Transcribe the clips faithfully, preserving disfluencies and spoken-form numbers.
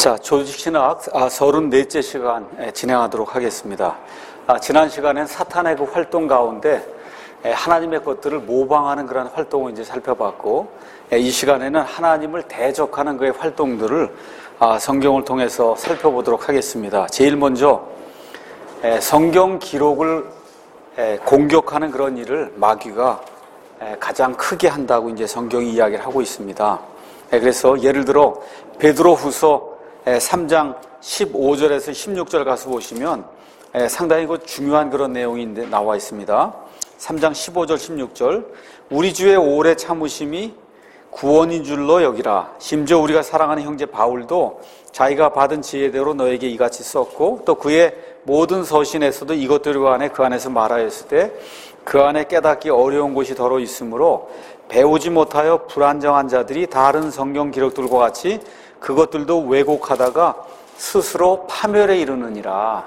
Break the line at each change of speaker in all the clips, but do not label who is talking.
자, 조직신학 아, 서른넷째 시간 에, 진행하도록 하겠습니다. 아, 지난 시간엔 사탄의 그 활동 가운데 에, 하나님의 것들을 모방하는 그런 활동을 이제 살펴봤고, 에, 이 시간에는 하나님을 대적하는 그의 활동들을 아, 성경을 통해서 살펴보도록 하겠습니다. 제일 먼저 에, 성경 기록을 에, 공격하는 그런 일을 마귀가 에, 가장 크게 한다고 이제 성경이 이야기를 하고 있습니다. 에, 그래서 예를 들어 베드로후서 삼 장 십오 절에서 십육 절 가서 보시면 상당히 그 중요한 그런 내용이 나와 있습니다. 삼 장 십오 절 십육 절 우리 주의 오래 참으심이 구원인 줄로 여기라. 심지어 우리가 사랑하는 형제 바울도 자기가 받은 지혜대로 너에게 이같이 썼고 또 그의 모든 서신에서도 이것들과 안에 그 안에서 말하였을 때 그 안에 깨닫기 어려운 곳이 더러 있으므로 배우지 못하여 불안정한 자들이 다른 성경 기록들과 같이 그것들도 왜곡하다가 스스로 파멸에 이르느니라.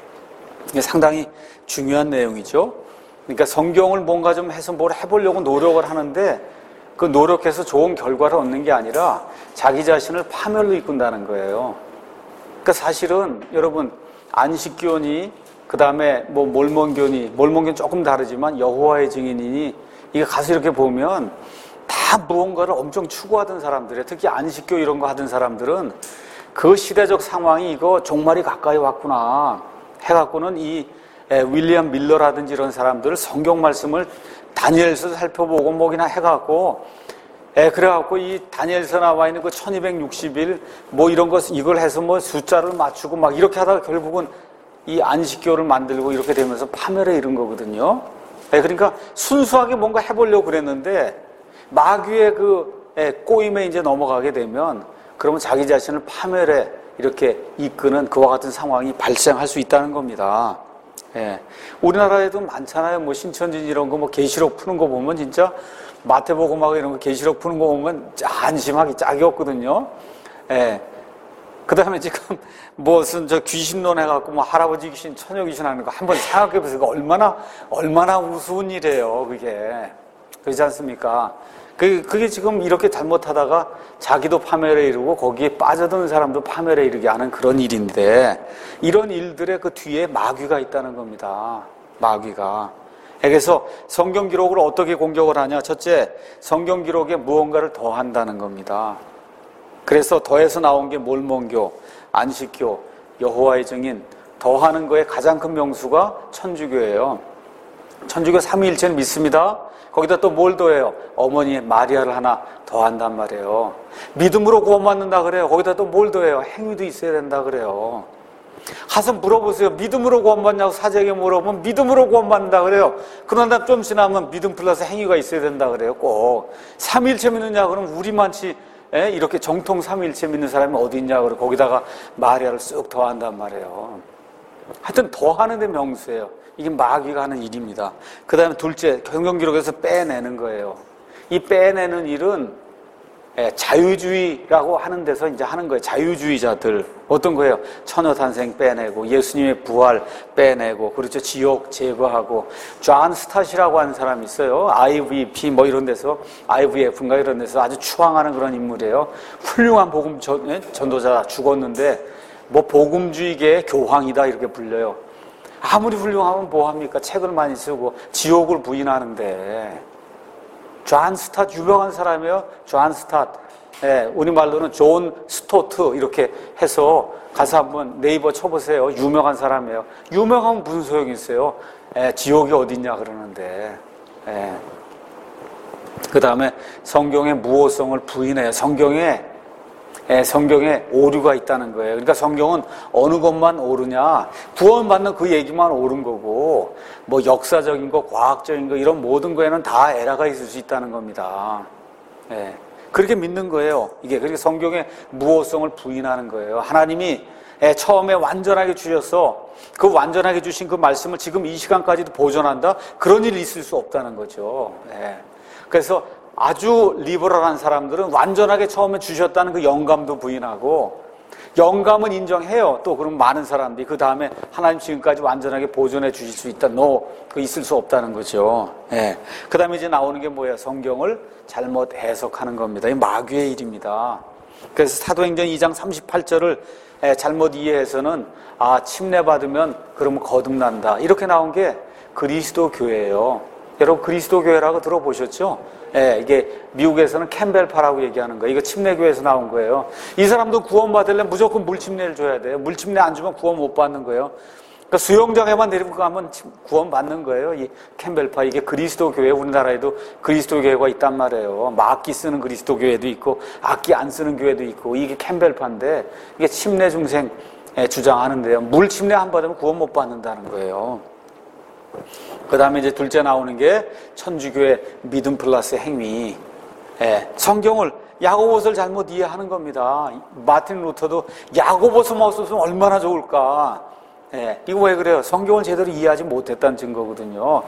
이게 상당히 중요한 내용이죠. 그러니까 성경을 뭔가 좀 해서 뭘 해보려고 노력을 하는데 그 노력해서 좋은 결과를 얻는 게 아니라 자기 자신을 파멸로 이끈다는 거예요. 그러니까 사실은 여러분 안식교니 그 다음에 뭐 몰몬교니 몰몬교는 조금 다르지만 여호와의 증인이니 이게 가서 이렇게 보면 다 무언가를 엄청 추구하던 사람들이에요. 특히 안식교 이런 거 하던 사람들은 그 시대적 상황이 이거 종말이 가까이 왔구나 해갖고는 이 윌리엄 밀러라든지 이런 사람들 성경 말씀을 다니엘서 살펴보고 뭐기나 해갖고 에, 그래갖고 이 다니엘서 나와 있는 그 천이백육십 일 뭐 이런 것 이걸 해서 뭐 숫자를 맞추고 막 이렇게 하다가 결국은 이 안식교를 만들고 이렇게 되면서 파멸에 이른 거거든요. 에, 그러니까 순수하게 뭔가 해보려고 그랬는데 마귀의 그 에, 꼬임에 이제 넘어가게 되면 그러면 자기 자신을 파멸에 이렇게 이끄는 그와 같은 상황이 발생할 수 있다는 겁니다. 예. 우리나라에도 많잖아요. 뭐 신천지 이런 거 뭐 계시록 푸는 거 보면 진짜 마태복음하고 이런 거 계시록 푸는 거 보면 안심하기 짝이 없거든요. 예. 그 다음에 지금 무슨 저 귀신론 해갖고 뭐 할아버지 귀신, 처녀 귀신 하는 거 한번 생각해보세요. 얼마나, 얼마나 우스운 일이에요, 그게. 그렇지 않습니까? 그, 그게 지금 이렇게 잘못하다가 자기도 파멸에 이르고 거기에 빠져드는 사람도 파멸에 이르게 하는 그런 일인데 이런 일들의 그 뒤에 마귀가 있다는 겁니다. 마귀가. 그래서 성경 기록을 어떻게 공격을 하냐? 첫째, 성경 기록에 무언가를 더한다는 겁니다. 그래서 더해서 나온 게 몰몬교, 안식교, 여호와의 증인, 더하는 거에 가장 큰 명수가 천주교예요. 천주교 삼위일체는 믿습니다. 거기다 또 뭘 더해요? 어머니 마리아를 하나 더한단 말이에요. 믿음으로 구원받는다 그래요. 거기다 또 뭘 더해요? 행위도 있어야 된다 그래요. 가서 물어보세요. 믿음으로 구원받냐고 사제에게 물어보면 믿음으로 구원받는다 그래요. 그러나 좀 지나면 믿음 플러스 행위가 있어야 된다 그래요. 꼭. 삼위일체 믿느냐 그러면 우리만치 에? 이렇게 정통 삼위일체 믿는 사람이 어디 있냐 그러고 거기다가 마리아를 쓱 더한단 말이에요. 하여튼 더하는 데 명수예요. 이게 마귀가 하는 일입니다. 그 다음에 둘째, 성경 기록에서 빼내는 거예요. 이 빼내는 일은 자유주의라고 하는 데서 이제 하는 거예요. 자유주의자들. 어떤 거예요? 처녀탄생 빼내고, 예수님의 부활 빼내고, 그렇죠. 지옥 제거하고, 존 스타시라고 하는 사람이 있어요. 아이브이피 뭐 이런 데서, 아이브이에프인가 이런 데서 아주 추앙하는 그런 인물이에요. 훌륭한 복음 전, 전도자 죽었는데, 뭐 복음주의계의 교황이다 이렇게 불려요. 아무리 훌륭하면 뭐합니까? 책을 많이 쓰고 지옥을 부인하는데. 존 스타트 유명한 사람이에요. 존 스타트. 예, 우리말로는 존 스토트 이렇게 해서 가서 한번 네이버 쳐보세요. 유명한 사람이에요. 유명하면 무슨 소용이 있어요? 예, 지옥이 어딨냐 그러는데. 예. 그 다음에 성경의 무호성을 부인해요. 성경에 예, 성경에 오류가 있다는 거예요. 그러니까 성경은 어느 것만 옳으냐? 구원받는 그 얘기만 옳은 거고 뭐 역사적인 거, 과학적인 거 이런 모든 거에는 다 에러가 있을 수 있다는 겁니다. 예, 그렇게 믿는 거예요. 이게 그렇게 성경의 무호성을 부인하는 거예요. 하나님이 예, 처음에 완전하게 주셔서 그 완전하게 주신 그 말씀을 지금 이 시간까지도 보존한다? 그런 일이 있을 수 없다는 거죠. 예. 그래서 아주 리버럴한 사람들은 완전하게 처음에 주셨다는 그 영감도 부인하고 영감은 인정해요. 또 그럼 많은 사람들이 그 다음에 하나님 지금까지 완전하게 보존해 주실 수 있다. 노, 그 있을 수 없다는 거죠. 예. 그 다음에 이제 나오는 게 뭐예요? 성경을 잘못 해석하는 겁니다. 이 마귀의 일입니다. 그래서 사도행전 이 장 삼십팔 절을 잘못 이해해서는 아, 침례받으면 그러면 거듭난다. 이렇게 나온 게 그리스도 교회예요. 여러분 그리스도 교회라고 들어보셨죠? 예, 이게 미국에서는 캠벨파라고 얘기하는 거예요. 이거 침례교회에서 나온 거예요. 이 사람도 구원받으려면 무조건 물침례를 줘야 돼요. 물침례 안 주면 구원 못 받는 거예요. 그러니까 수영장에만 데리고 가면 구원 받는 거예요. 이 캠벨파, 이게 그리스도 교회, 우리나라에도 그리스도 교회가 있단 말이에요. 막 악기 쓰는 그리스도 교회도 있고 악기 안 쓰는 교회도 있고, 이게 캠벨파인데 이게 침례 중생 주장하는데요. 물 침례 안 받으면 구원 못 받는다는 거예요. 그 다음에 이제 둘째 나오는 게 천주교의 믿음 플러스 행위. 예, 성경을 야고보서를 잘못 이해하는 겁니다. 마틴 루터도 야고보서만 썼으면 얼마나 좋을까. 예, 이거 왜 그래요? 성경을 제대로 이해하지 못했다는 증거거든요.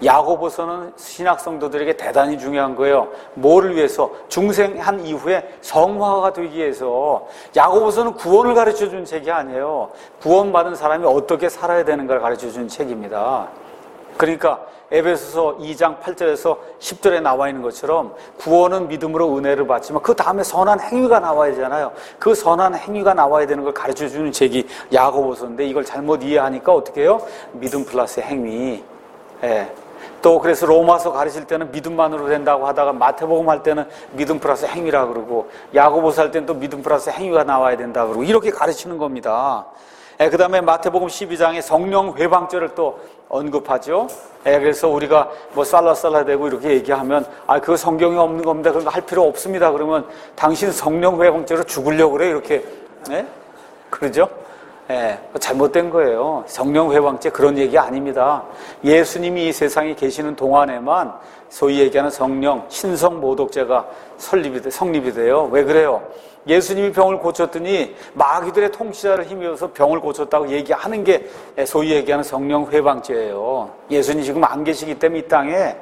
야고보서는 신약 성도들에게 대단히 중요한 거예요. 뭐를 위해서? 중생한 이후에 성화가 되기 위해서. 야고보서는 구원을 가르쳐준 책이 아니에요. 구원받은 사람이 어떻게 살아야 되는가를 가르쳐준 책입니다. 그러니까 에베소서 이 장 팔 절에서 십 절에 나와 있는 것처럼 구원은 믿음으로 은혜를 받지만 그 다음에 선한 행위가 나와야 되잖아요. 그 선한 행위가 나와야 되는 걸 가르쳐주는 책이 야고보서인데, 이걸 잘못 이해하니까 어떻게 해요? 믿음 플러스 행위. 예. 또 그래서 로마서 가르칠 때는 믿음만으로 된다고 하다가 마태복음 할 때는 믿음 플러스 행위라 그러고, 야고보서 할 때는 또 믿음 플러스 행위가 나와야 된다 그러고, 이렇게 가르치는 겁니다. 예, 그 다음에 마태복음 십이 장에 성령 회방절을 또 언급하죠. 예, 그래서 우리가 뭐 살라살라 되고 이렇게 얘기하면 아, 그거 성경에 없는 겁니다. 그런 거 할 필요 없습니다. 그러면 당신 성령 회방죄로 죽으려고 그래. 이렇게. 예? 그러죠? 예, 잘못된 거예요. 성령 회방죄 그런 얘기 아닙니다. 예수님이 이 세상에 계시는 동안에만 소위 얘기하는 성령, 신성 모독죄가 설립이 돼, 성립이 돼요. 왜 그래요? 예수님이 병을 고쳤더니 마귀들의 통치자를 힘입어서 병을 고쳤다고 얘기하는 게 소위 얘기하는 성령 회방죄예요. 예수님 지금 안 계시기 때문에 이 땅에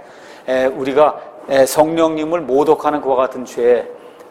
우리가 성령님을 모독하는 그와 같은 죄,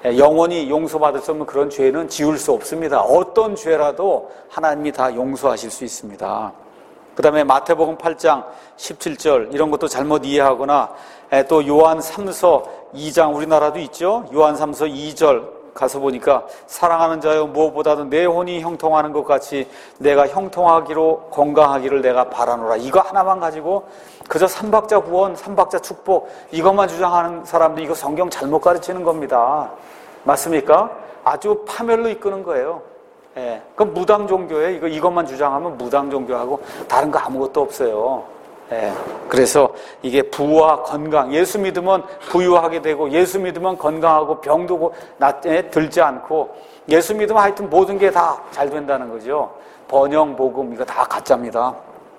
영원히 용서받을 수 없는 그런 죄는 지울 수 없습니다. 어떤 죄라도 하나님이 다 용서하실 수 있습니다. 그 다음에 마태복음 팔 장 십칠 절 이런 것도 잘못 이해하거나, 또 요한 삼 서 이 장 우리나라도 있죠. 요한 삼 서 이 절 가서 보니까 사랑하는 자여 무엇보다도 내 혼이 형통하는 것 같이 내가 형통하기로 건강하기를 내가 바라노라. 이거 하나만 가지고 그저 삼박자 구원, 삼박자 축복 이것만 주장하는 사람들, 이거 성경 잘못 가르치는 겁니다. 맞습니까? 아주 파멸로 이끄는 거예요. 예, 그럼 무당 종교예요. 이거 이것만 주장하면 무당 종교하고 다른 거 아무것도 없어요. 예, 그래서 이게 부와 건강, 예수 믿으면 부유하게 되고 예수 믿으면 건강하고 병도 낫에 들지 않고 예수 믿으면 하여튼 모든 게 다 잘 된다는 거죠. 번영, 복음 이거 다 가짜입니다.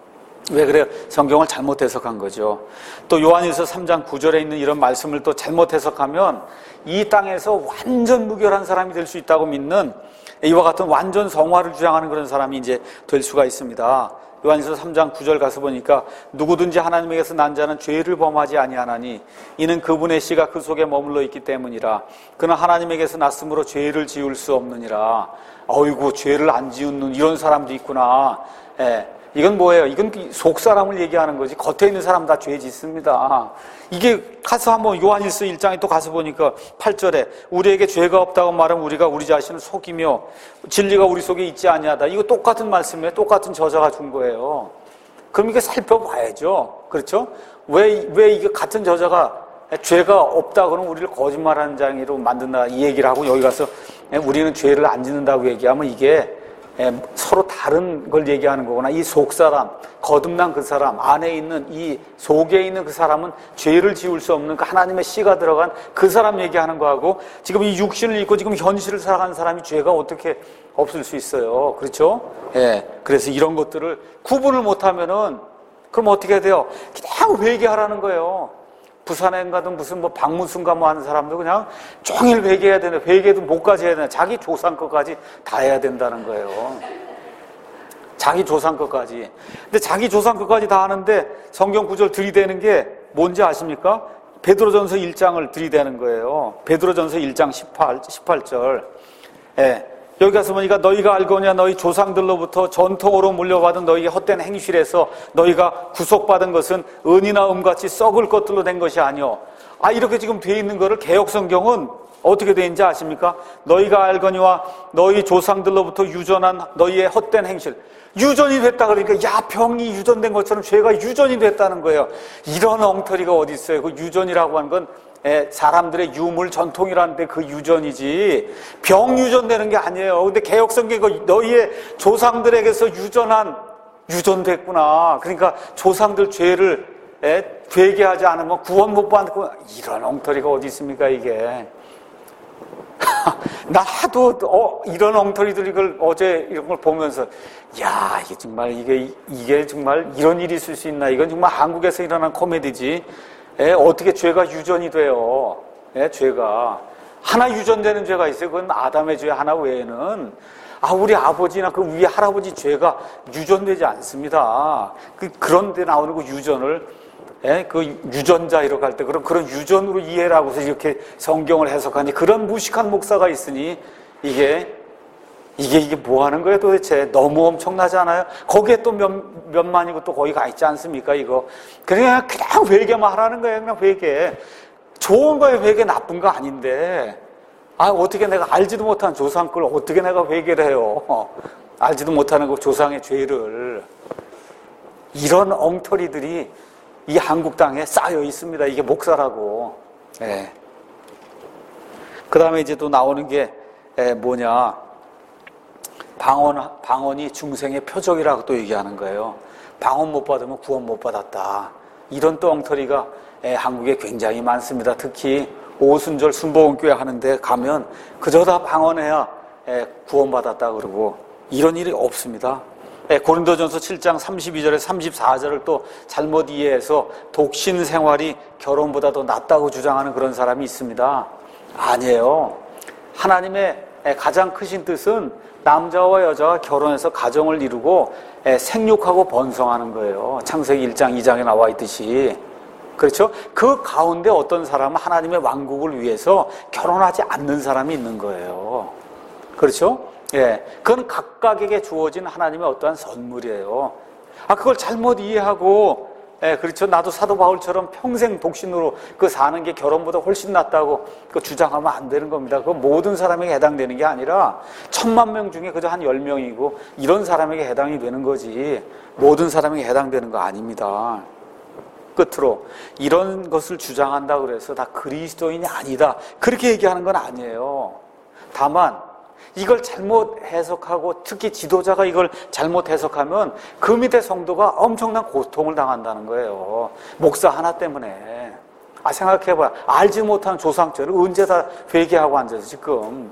왜 그래요? 성경을 잘못 해석한 거죠. 또 요한일서 삼 장 구 절에 있는 이런 말씀을 또 잘못 해석하면 이 땅에서 완전 무결한 사람이 될 수 있다고 믿는, 이와 같은 완전 성화를 주장하는 그런 사람이 이제 될 수가 있습니다. 요한일서 삼 장 구 절 가서 보니까 누구든지 하나님에게서 난 자는 죄를 범하지 아니하나니 이는 그분의 씨가 그 속에 머물러 있기 때문이라. 그는 하나님에게서 났으므로 죄를 지을 수 없느니라. 어이구, 죄를 안 지우는 이런 사람도 있구나. 예. 이건 뭐예요? 이건 속 사람을 얘기하는 거지 겉에 있는 사람 다 죄 짓습니다. 이게 가서 한번 요한일서 일 장에 또 가서 보니까 팔 절에 우리에게 죄가 없다고 말하면 우리가 우리 자신을 속이며 진리가 우리 속에 있지 아니하다. 이거 똑같은 말씀에 똑같은 저자가 준 거예요. 그럼 이게 살펴봐야죠. 그렇죠? 왜, 왜 이게 같은 저자가 죄가 없다 그러면 우리를 거짓말하는 자로 만든다 이 얘기를 하고 여기 가서 우리는 죄를 안 짓는다고 얘기하면 이게 서로 다른 걸 얘기하는 거구나. 이 속사람, 거듭난 그 사람, 안에 있는 이 속에 있는 그 사람은 죄를 지울 수 없는 그 하나님의 씨가 들어간 그 사람 얘기하는 거하고, 지금 이 육신을 입고 지금 현실을 살아가는 사람이 죄가 어떻게 없을 수 있어요. 그렇죠? 예. 그래서 이런 것들을 구분을 못하면은 그럼 어떻게 돼요? 그냥 회개하라는 거예요. 부산에 가든 무슨 뭐 박문순가 뭐 하는 사람도 그냥 종일 회개해야 되는데 회개도 못까지 해야 되나. 자기 조상 것까지 다 해야 된다는 거예요. 자기 조상 것까지. 근데 자기 조상 것까지 다 하는데 성경 구절 들이대는 게 뭔지 아십니까? 베드로전서 일 장을 들이대는 거예요. 베드로전서 일 장 십팔, 십팔 절. 예. 여기 가서 보니까 너희가 알거냐 너희 조상들로부터 전통으로 물려받은 너희의 헛된 행실에서 너희가 구속받은 것은 은이나 음같이 썩을 것들로 된 것이 아니오. 아, 이렇게 지금 돼 있는 거를 개혁성경은 어떻게 되는지 아십니까? 너희가 알거니와 너희 조상들로부터 유전한 너희의 헛된 행실. 유전이 됐다 그러니까 야 병이 유전된 것처럼 죄가 유전이 됐다는 거예요. 이런 엉터리가 어디 있어요. 그 유전이라고 하는 건 사람들의 유물 전통이라는데 그 유전이지 병 유전되는 게 아니에요. 근데 개혁성경이 너희의 조상들에게서 유전한 유전됐구나. 그러니까 조상들 죄를 회개하지 않으면 구원 못 받고 이런 엉터리가 어디 있습니까 이게. 나 하도 어, 이런 엉터리들 이걸 어제 이런 걸 보면서 야 이게 정말 이게 이게 정말 이런 일이 있을 수 있나. 이건 정말 한국에서 일어난 코미디지. 에, 어떻게 죄가 유전이 돼요? 에, 죄가 하나 유전되는 죄가 있어요. 그건 아담의 죄 하나 외에는 아 우리 아버지나 그 위에 할아버지 죄가 유전되지 않습니다. 그 그런데 나오는 그 유전을 에, 그 유전자 이렇게 할 때 그런 그런 유전으로 이해를 하고서 이렇게 성경을 해석하니 그런 무식한 목사가 있으니 이게 이게 이게 뭐 하는 거예요 도대체. 너무 엄청나지 않아요? 거기에 또 몇, 몇만이고 또 거기 가 있지 않습니까 이거. 그냥 그냥 회개만 하라는 거예요. 그냥 회개. 좋은 거예요. 회개 나쁜 거 아닌데 아 어떻게 내가 알지도 못한 조상 걸 어떻게 내가 회개를 해요. 어, 알지도 못하는 그 조상의 죄를. 이런 엉터리들이 이 한국 땅에 쌓여 있습니다. 이게 목사라고. 예. 그 다음에 이제 또 나오는 게 에, 뭐냐. 방언, 방언이 중생의 표적이라고 또 얘기하는 거예요. 방언 못 받으면 구원 못 받았다. 이런 또 엉터리가 에, 한국에 굉장히 많습니다. 특히 오순절 순복음교회 하는데 가면 그저 다 방언해야 에, 구원받았다 그러고 이런 일이 없습니다. 에, 고린도전서 칠 장 삼십이 절에 삼십사 절을 또 잘못 이해해서 독신 생활이 결혼보다 더 낫다고 주장하는 그런 사람이 있습니다. 아니에요. 하나님의 가장 크신 뜻은 남자와 여자가 결혼해서 가정을 이루고 생육하고 번성하는 거예요. 창세기 일 장 이 장에 나와 있듯이. 그렇죠? 그 가운데 어떤 사람은 하나님의 왕국을 위해서 결혼하지 않는 사람이 있는 거예요. 그렇죠? 예. 그건 각각에게 주어진 하나님의 어떠한 선물이에요. 아, 그걸 잘못 이해하고 예, 그렇죠. 나도 사도 바울처럼 평생 독신으로 그 사는 게 결혼보다 훨씬 낫다고 그 주장하면 안 되는 겁니다. 그건 모든 사람에게 해당되는 게 아니라 천만 명 중에 그저 한 열 명이고 이런 사람에게 해당이 되는 거지 모든 사람에게 해당되는 거 아닙니다. 끝으로 이런 것을 주장한다 그래서 다 그리스도인이 아니다 그렇게 얘기하는 건 아니에요. 다만 이걸 잘못 해석하고 특히 지도자가 이걸 잘못 해석하면 그 밑에 성도가 엄청난 고통을 당한다는 거예요. 목사 하나 때문에. 아 생각해봐요. 알지 못한 조상죄를 언제 다 회개하고 앉아서 지금.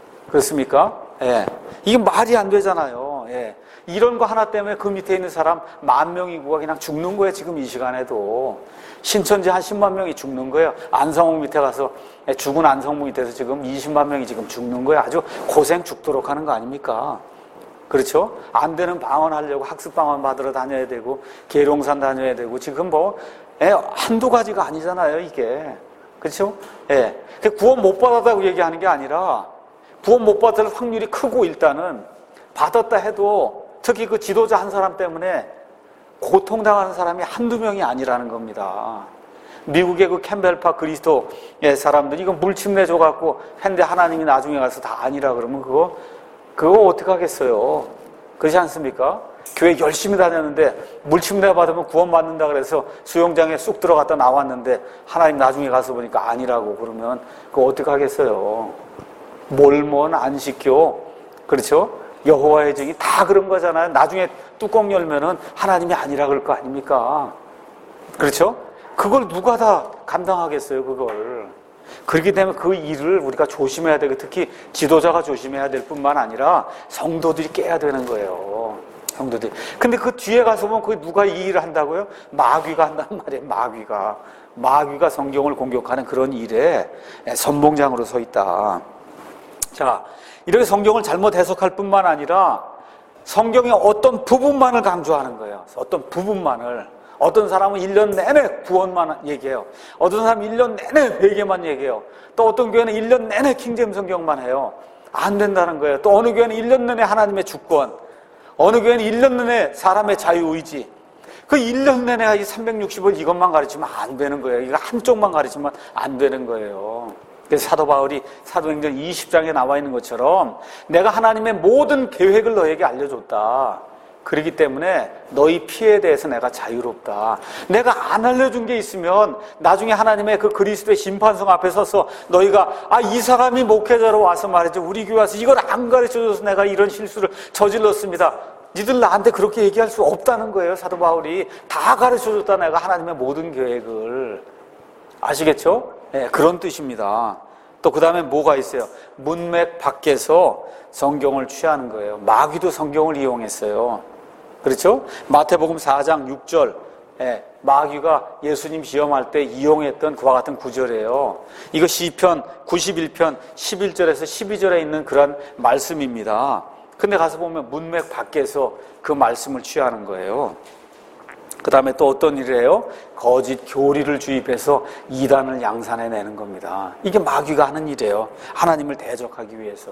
그렇습니까? 예. 이게 말이 안 되잖아요. 예. 이런 거 하나 때문에 그 밑에 있는 사람 만 명이고가 그냥 죽는 거예요. 지금 이 시간에도. 신천지 한 십만 명이 죽는 거예요. 안성문 밑에 가서 죽은 안성문 밑에서 지금 이십만 명이 지금 죽는 거예요. 아주 고생 죽도록 하는 거 아닙니까? 그렇죠? 안 되는 방언하려고 학습 방언 받으러 다녀야 되고 계룡산 다녀야 되고 지금 뭐 예, 한두 가지가 아니잖아요. 이게. 그렇죠? 예. 구원 못 받았다고 얘기하는 게 아니라 구원 못 받을 확률이 크고 일단은 받았다 해도 특히 그 지도자 한 사람 때문에 고통당하는 사람이 한두 명이 아니라는 겁니다. 미국의 그 캠벨파 그리스도의 사람들이 이거 물침내 줘갖고 했는데 하나님이 나중에 가서 다 아니라 그러면 그거, 그거 어떻게 하겠어요? 그렇지 않습니까? 교회 열심히 다녔는데 물침내 받으면 구원 받는다 그래서 수영장에 쑥 들어갔다 나왔는데 하나님 나중에 가서 보니까 아니라고 그러면 그거 어떻게 하겠어요? 몰몬 안식교, 그렇죠? 여호와의 증이 다 그런 거잖아요. 나중에 뚜껑 열면은 하나님이 아니라 그럴 거 아닙니까? 그렇죠? 그걸 누가 다 감당하겠어요, 그걸. 그렇기 때문에 그 일을 우리가 조심해야 되고 특히 지도자가 조심해야 될 뿐만 아니라 성도들이 깨야 되는 거예요. 성도들이. 근데 그 뒤에 가서 보면 그게 누가 이 일을 한다고요? 마귀가 한단 말이에요, 마귀가. 마귀가 성경을 공격하는 그런 일에 선봉장으로 서 있다. 자, 이렇게 성경을 잘못 해석할 뿐만 아니라 성경의 어떤 부분만을 강조하는 거예요. 어떤 부분만을. 어떤 사람은 일 년 내내 구원만 얘기해요. 어떤 사람은 일 년 내내 회개만 얘기해요. 또 어떤 교회는 일 년 내내 킹제임 성경만 해요. 안 된다는 거예요. 또 어느 교회는 일 년 내내 하나님의 주권, 어느 교회는 일 년 내내 사람의 자유의지. 그 일 년 내내 이 삼백육십 일 이것만 가르치면 안 되는 거예요. 이거 한쪽만 가르치면 안 되는 거예요. 그래서 사도 바울이 사도행전 이십 장에 나와 있는 것처럼 내가 하나님의 모든 계획을 너에게 알려줬다. 그렇기 때문에 너희 피에 대해서 내가 자유롭다. 내가 안 알려준 게 있으면 나중에 하나님의 그 그리스도의 심판성 앞에 서서 너희가 아, 이 사람이 목회자로 와서 말이죠. 우리 교회 와서 이걸 안 가르쳐줘서 내가 이런 실수를 저질렀습니다. 니들 나한테 그렇게 얘기할 수 없다는 거예요. 사도 바울이 다 가르쳐줬다. 내가 하나님의 모든 계획을. 아시겠죠? 네, 그런 뜻입니다. 또 그 다음에 뭐가 있어요? 문맥 밖에서 성경을 취하는 거예요. 마귀도 성경을 이용했어요. 그렇죠? 마태복음 사 장 육 절, 예, 마귀가 예수님 시험할 때 이용했던 그와 같은 구절이에요. 이거 시편 구십일 편 십일 절에서 십이 절에 있는 그런 말씀입니다. 근데 가서 보면 문맥 밖에서 그 말씀을 취하는 거예요. 그 다음에 또 어떤 일이에요? 거짓 교리를 주입해서 이단을 양산해내는 겁니다. 이게 마귀가 하는 일이에요. 하나님을 대적하기 위해서.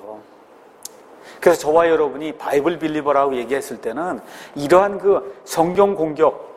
그래서 저와 여러분이 바이블 빌리버라고 얘기했을 때는 이러한 그 성경 공격,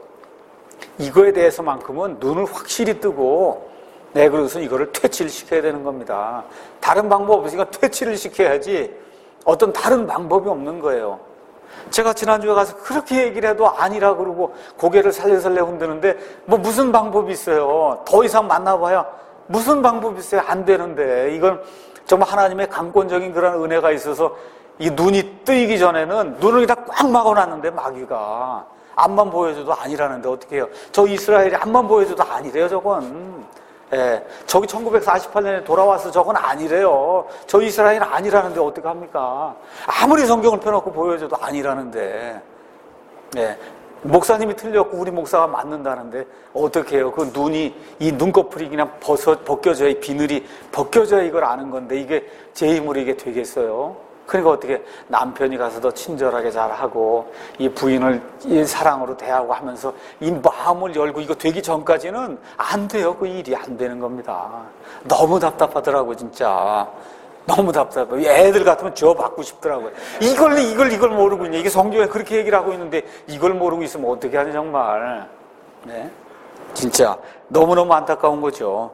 이거에 대해서만큼은 눈을 확실히 뜨고 네, 그래서 이거를 퇴치를 시켜야 되는 겁니다. 다른 방법 없으니까 퇴치를 시켜야지 어떤 다른 방법이 없는 거예요. 제가 지난주에 가서 그렇게 얘기를 해도 아니라 그러고 고개를 살려살려 흔드는데 뭐 무슨 방법이 있어요. 더 이상 만나봐야 무슨 방법이 있어요. 안 되는데 이건 정말 하나님의 강권적인 그런 은혜가 있어서 이 눈이 뜨이기 전에는 눈을 다 꽉 막아놨는데 마귀가 앞만 보여줘도 아니라는데 어떻게 해요. 저 이스라엘이 앞만 보여줘도 아니래요. 저건 예, 저기 천구백사십팔 년에 돌아와서 저건 아니래요. 저 이스라엘은 아니라는데 어떻게 합니까? 아무리 성경을 펴놓고 보여줘도 아니라는데 예, 목사님이 틀렸고 우리 목사가 맞는다는데 어떻게 해요? 그 눈이 이 눈꺼풀이 그냥 벗어, 벗겨져야 비늘이 벗겨져야 이걸 아는 건데 이게 제 힘으로 이게 되겠어요? 그러니까 어떻게 남편이 가서 더 친절하게 잘하고 이 부인을 이 사랑으로 대하고 하면서 이 마음을 열고 이거 되기 전까지는 안 돼요. 그 일이 안 되는 겁니다. 너무 답답하더라고 진짜. 너무 답답해요. 애들 같으면 저 받고 싶더라고요. 이걸 이걸 이걸 모르고 있냐. 이게 성경에 그렇게 얘기를 하고 있는데 이걸 모르고 있으면 어떻게 하냐 정말. 네, 진짜 너무너무 안타까운 거죠.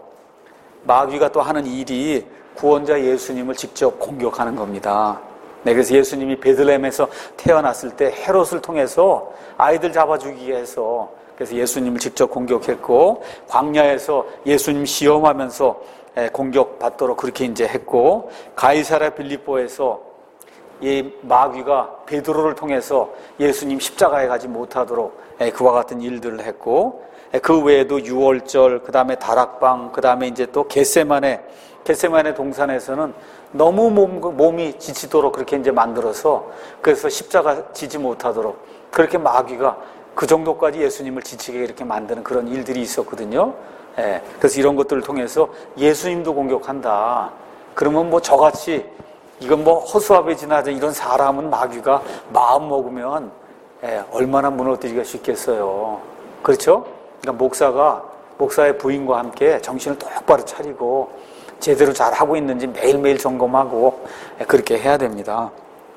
마귀가 또 하는 일이 구원자 예수님을 직접 공격하는 겁니다. 네, 그래서 예수님이 베들레헴에서 태어났을 때 헤롯을 통해서 아이들 잡아 죽이게 해서 그래서 예수님을 직접 공격했고 광야에서 예수님 시험하면서 공격받도록 그렇게 이제 했고 가이사랴 빌립보에서 이 마귀가 베드로를 통해서 예수님 십자가에 가지 못하도록 그와 같은 일들을 했고 그 외에도 유월절, 그 다음에 다락방, 그 다음에 이제 또 겟세마네 겟세마네 동산에서는 너무 몸, 몸이 지치도록 그렇게 이제 만들어서 그래서 십자가 지지 못하도록 그렇게 마귀가 그 정도까지 예수님을 지치게 이렇게 만드는 그런 일들이 있었거든요. 예, 그래서 이런 것들을 통해서 예수님도 공격한다. 그러면 뭐 저같이 이건 뭐 허수아비 지나자 이런 사람은 마귀가 마음 먹으면 예, 얼마나 무너뜨리기가 쉽겠어요. 그렇죠? 그러니까 목사가 목사의 부인과 함께 정신을 똑바로 차리고 제대로 잘 하고 있는지 매일매일 점검하고 그렇게 해야 됩니다.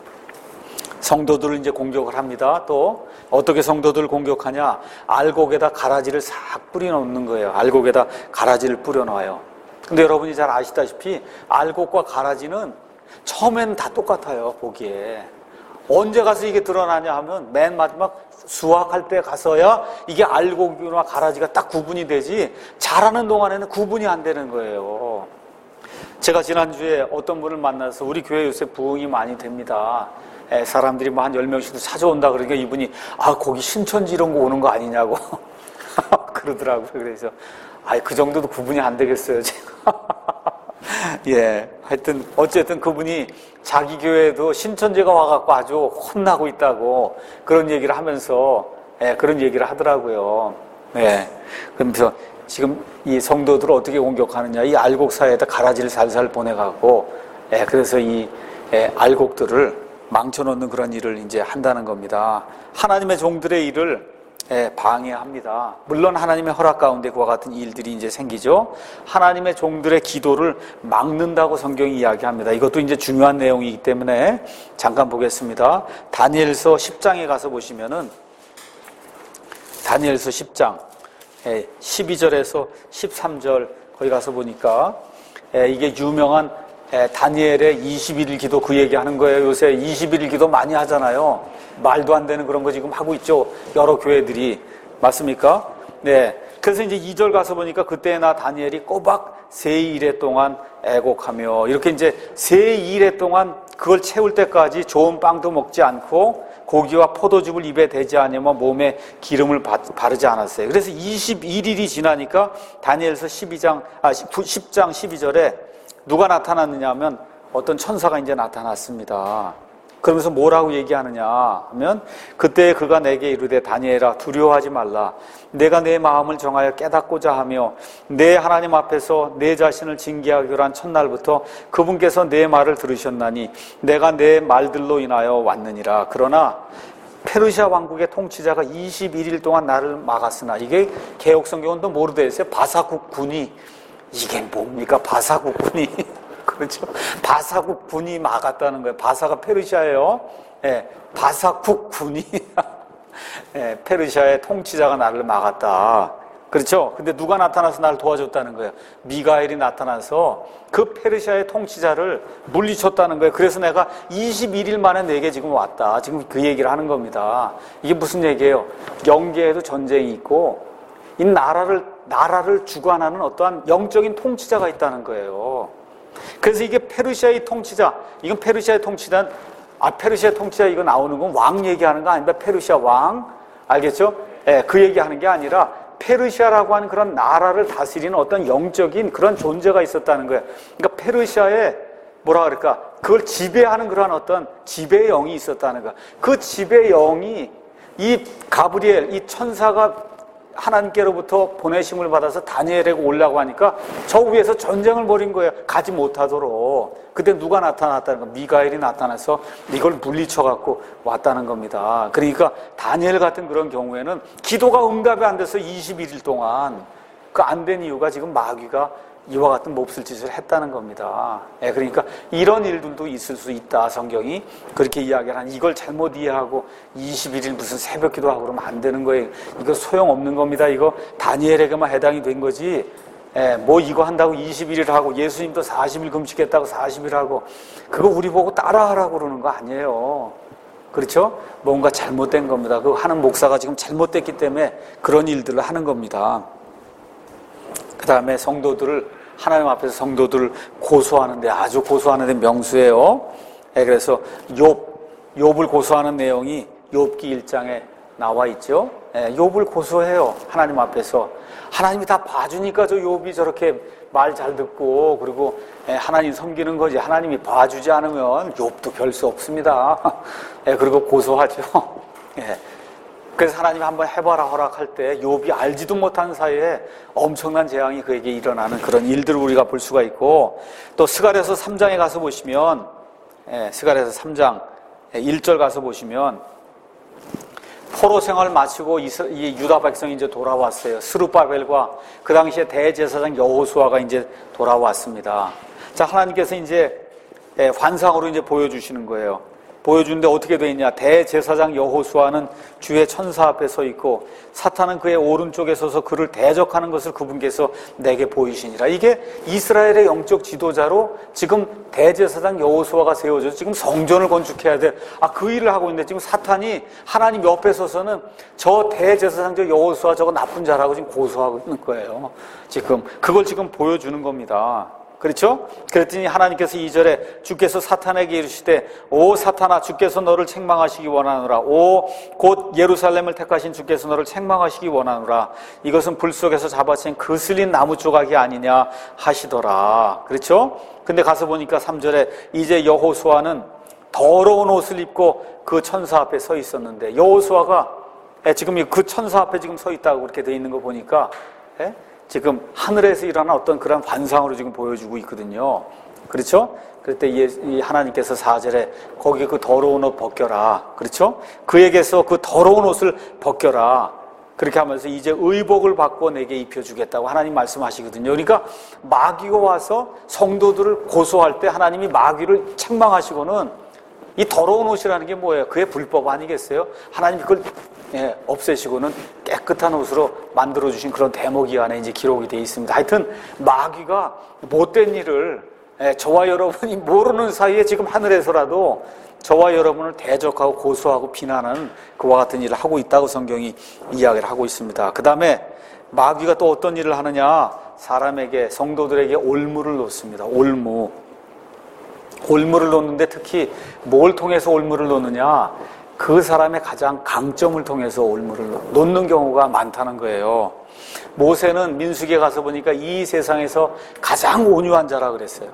성도들을 이제 공격을 합니다. 또 어떻게 성도들을 공격하냐? 알곡에다 가라지를 싹 뿌려놓는 거예요. 알곡에다 가라지를 뿌려놔요. 근데 여러분이 잘 아시다시피 알곡과 가라지는 처음엔 다 똑같아요. 보기에. 언제 가서 이게 드러나냐 하면 맨 마지막 수확할 때 가서야 이게 알곡이나 가라지가 딱 구분이 되지 자라는 동안에는 구분이 안 되는 거예요. 제가 지난주에 어떤 분을 만나서 우리 교회 요새 부흥이 많이 됩니다. 에, 사람들이 뭐 한 열 명씩도 찾아온다 그러니까 이분이 아 거기 신천지 이런 거 오는 거 아니냐고 그러더라고요. 그래서 아 그 정도도 구분이 안 되겠어요 제가. 예, 하여튼 어쨌든 그분이 자기 교회에도 신천지가 와갖고 아주 혼나고 있다고 그런 얘기를 하면서 예, 그런 얘기를 하더라고요. 예, 그러면서 지금 이 성도들을 어떻게 공격하느냐, 이 알곡 사이에다 가라지를 살살 보내갖고 예, 그래서 이 예, 알곡들을 망쳐놓는 그런 일을 이제 한다는 겁니다. 하나님의 종들의 일을 예, 방해합니다. 물론 하나님의 허락 가운데 그와 같은 일들이 이제 생기죠. 하나님의 종들의 기도를 막는다고 성경이 이야기합니다. 이것도 이제 중요한 내용이기 때문에 잠깐 보겠습니다. 다니엘서 십 장에 가서 보시면은 다니엘서 십 장 예, 십이 절에서 십삼 절 거기 가서 보니까 이게 유명한 다니엘의 이십일 일 기도 그 얘기하는 거예요. 요새 이십일 일 기도 많이 하잖아요. 말도 안 되는 그런 거 지금 하고 있죠. 여러 교회들이. 맞습니까? 네. 그래서 이제 이 절 가서 보니까 그때 나 다니엘이 꼬박 세 일에 동안 애곡하며 이렇게 이제 세 일에 동안 그걸 채울 때까지 좋은 빵도 먹지 않고 고기와 포도즙을 입에 대지 않으면 몸에 기름을 바르지 않았어요. 그래서 이십일 일이 지나니까 다니엘서 십이 장, 아, 십 장 십이 절에 누가 나타났느냐 하면 어떤 천사가 이제 나타났습니다. 그러면서 뭐라고 얘기하느냐 하면 그때 그가 내게 이르되 다니엘아 두려워하지 말라. 내가 내 마음을 정하여 깨닫고자 하며 내 하나님 앞에서 내 자신을 징계하기로 한 첫날부터 그분께서 내 말을 들으셨나니 내가 내 말들로 인하여 왔느니라. 그러나 페르시아 왕국의 통치자가 이십일 일 동안 나를 막았으나 이게 개혁성경은 또 뭐로 되어 있어요? 바사국 군이 이게 뭡니까? 바사국 군이 그렇죠. 바사국 군이 막았다는 거예요. 바사가 페르시아예요. 예, 바사국 군이 예, 페르시아의 통치자가 나를 막았다. 그렇죠. 근데 누가 나타나서 나를 도와줬다는 거예요? 미가엘이 나타나서 그 페르시아의 통치자를 물리쳤다는 거예요. 그래서 내가 이십일 일 만에 내게 지금 왔다. 지금 그 얘기를 하는 겁니다. 이게 무슨 얘기예요? 영계에도 전쟁이 있고 이 나라를 나라를 주관하는 어떠한 영적인 통치자가 있다는 거예요. 그래서 이게 페르시아의 통치자, 이건 페르시아의 통치자, 아, 페르시아 통치자 이거 나오는 건 왕 얘기하는 거 아닙니다. 페르시아 왕. 알겠죠? 예, 그 얘기하는 게 아니라 페르시아라고 하는 그런 나라를 다스리는 어떤 영적인 그런 존재가 있었다는 거예요. 그러니까 페르시아에 뭐라 그럴까? 그걸 지배하는 그런 어떤 지배의 영이 있었다는 거예요. 그 지배의 영이 이 가브리엘, 이 천사가 하나님께로부터 보내심을 받아서 다니엘에게 오려고 하니까 저 위에서 전쟁을 벌인 거예요. 가지 못하도록. 그때 누가 나타났다는 거예요? 미가엘이 나타나서 이걸 물리쳐갖고 왔다는 겁니다. 그러니까 다니엘 같은 그런 경우에는 기도가 응답이 안 돼서 이십일 일 동안 그 안 된 이유가 지금 마귀가 이와 같은 몹쓸 짓을 했다는 겁니다. 예, 그러니까 이런 일들도 있을 수 있다. 성경이 그렇게 이야기를 하니 이걸 잘못 이해하고 이십일 일 무슨 새벽 기도하고 그러면 안 되는 거예요. 이거 소용없는 겁니다. 이거 다니엘에게만 해당이 된 거지. 예, 뭐 이거 한다고 이십일 일 하고 예수님도 사십 일 금식했다고 사십 일 하고 그거 우리 보고 따라하라고 그러는 거 아니에요. 그렇죠? 뭔가 잘못된 겁니다. 그 하는 목사가 지금 잘못됐기 때문에 그런 일들을 하는 겁니다. 그 다음에 성도들을 하나님 앞에서 성도들을 고소하는데 아주 고소하는데 명수예요. 예, 그래서 욥, 욥을 고소하는 내용이 욥기 일 장에 나와 있죠. 예, 욥을 고소해요. 하나님 앞에서. 하나님이 다 봐주니까 저 욥이 저렇게 말 잘 듣고 그리고 예, 하나님 섬기는 거지. 하나님이 봐주지 않으면 욥도 별 수 없습니다. 예, 그리고 고소하죠. 예. 그래서 하나님이 한번 해봐라 허락할 때 욥이 알지도 못한 사이에 엄청난 재앙이 그에게 일어나는 그런 일들을 우리가 볼 수가 있고 또 스가랴서 삼 장에 가서 보시면 예, 스가랴서 삼 장 일 절 가서 보시면 포로 생활을 마치고 이 유다 백성이 이제 돌아왔어요. 스룹바벨과 그 당시에 대제사장 여호수아가 이제 돌아왔습니다. 자, 하나님께서 이제 예, 환상으로 이제 보여주시는 거예요. 보여주는데 어떻게 되어 있냐. 대제사장 여호수아는 주의 천사 앞에 서 있고 사탄은 그의 오른쪽에 서서 그를 대적하는 것을 그분께서 내게 보이시니라. 이게 이스라엘의 영적 지도자로 지금 대제사장 여호수아가 세워져서 지금 성전을 건축해야 돼. 아, 그 일을 하고 있는데 지금 사탄이 하나님 옆에 서서는 저 대제사장 저 여호수아 저거 나쁜 자라고 지금 고소하고 있는 거예요. 지금 그걸 지금 보여주는 겁니다. 그렇죠? 그랬더니 하나님께서 이 절에 주께서 사탄에게 이르시되 오 사탄아 주께서 너를 책망하시기 원하노라. 오 곧 예루살렘을 택하신 주께서 너를 책망하시기 원하노라. 이것은 불 속에서 잡아챈 그슬린 나무 조각이 아니냐 하시더라. 그렇죠? 근데 가서 보니까 삼 절에 이제 여호수아는 더러운 옷을 입고 그 천사 앞에 서 있었는데 여호수아가 지금 그 천사 앞에 지금 서 있다고 그렇게 돼 있는 거 보니까 예? 지금 하늘에서 일어난 어떤 그런 환상으로 지금 보여주고 있거든요. 그렇죠? 그때 이 하나님께서 사 절에 거기 그 더러운 옷 벗겨라. 그렇죠? 그에게서 그 더러운 옷을 벗겨라. 그렇게 하면서 이제 의복을 받고 내게 입혀주겠다고 하나님 말씀하시거든요. 그러니까 마귀가 와서 성도들을 고소할 때 하나님이 마귀를 책망하시고는 이 더러운 옷이라는 게 뭐예요? 그게 불법 아니겠어요? 하나님이 그걸 예, 없애시고는 깨끗한 옷으로 만들어주신 그런 대목이 안에 이제 기록이 되어 있습니다. 하여튼 마귀가 못된 일을 예, 저와 여러분이 모르는 사이에 지금 하늘에서라도 저와 여러분을 대적하고 고소하고 비난하는 그와 같은 일을 하고 있다고 성경이 이야기를 하고 있습니다. 그 다음에 마귀가 또 어떤 일을 하느냐? 사람에게, 성도들에게 올무를 놓습니다. 올무. 올무를 놓는데 특히 뭘 통해서 올무를 놓느냐? 그 사람의 가장 강점을 통해서 올무를 놓는 경우가 많다는 거예요. 모세는 민수기에 가서 보니까 이 세상에서 가장 온유한 자라 그랬어요.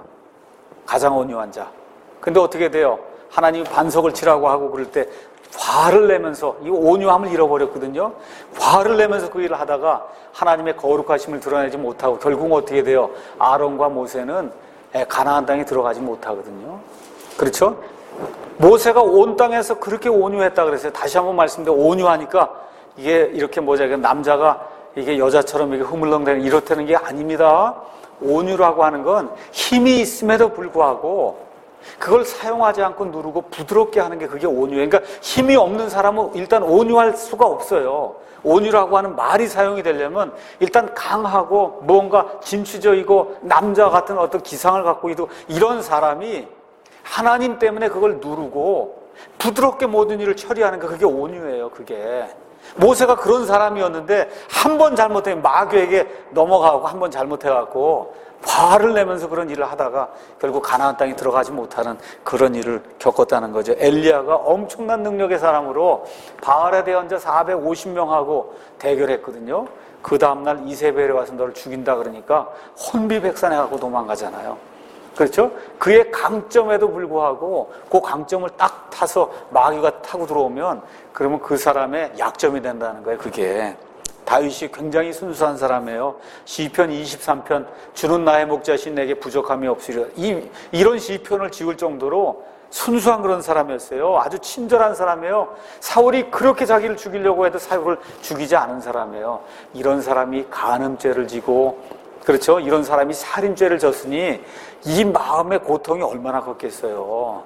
가장 온유한 자. 근데 어떻게 돼요? 하나님이 반석을 치라고 하고 그럴 때 화를 내면서 이 온유함을 잃어버렸거든요. 화를 내면서 그 일을 하다가 하나님의 거룩하심을 드러내지 못하고 결국 어떻게 돼요? 아론과 모세는 가나안 땅에 들어가지 못하거든요. 그렇죠? 모세가 온 땅에서 그렇게 온유했다 그랬어요. 다시 한번 말씀드려, 온유하니까 이게 이렇게 뭐자, 남자가 이게 여자처럼 이게 흐물렁대는 이렇다는 게 아닙니다. 온유라고 하는 건 힘이 있음에도 불구하고 그걸 사용하지 않고 누르고 부드럽게 하는 게 그게 온유예요. 그러니까 힘이 없는 사람은 일단 온유할 수가 없어요. 온유라고 하는 말이 사용이 되려면 일단 강하고 뭔가 진취적이고 남자 같은 어떤 기상을 갖고 있고 이런 사람이 하나님 때문에 그걸 누르고 부드럽게 모든 일을 처리하는 게 그게 온유예요. 그게 모세가 그런 사람이었는데 한 번 잘못하면 마귀에게 넘어가고 한 번 잘못해갖고 화를 내면서 그런 일을 하다가 결국 가나안 땅에 들어가지 못하는 그런 일을 겪었다는 거죠. 엘리야가 엄청난 능력의 사람으로 바알의 대언자 사백오십 명하고 대결했거든요. 그 다음날 이세벨에 와서 너를 죽인다 그러니까 혼비백산해갖고 도망가잖아요. 그렇죠? 그의 강점에도 불구하고 그 강점을 딱 타서 마귀가 타고 들어오면 그러면 그 사람의 약점이 된다는 거예요. 그게 다윗이 굉장히 순수한 사람이에요. 시편 이십삼 편 주는 나의 목자신 내게 부족함이 없으리라. 이, 이런 시편을 지을 정도로 순수한 그런 사람이었어요. 아주 친절한 사람이에요. 사울이 그렇게 자기를 죽이려고 해도 사울을 죽이지 않은 사람이에요. 이런 사람이 간음죄를 지고 그렇죠? 이런 사람이 살인죄를 졌으니 이 마음의 고통이 얼마나 컸겠어요.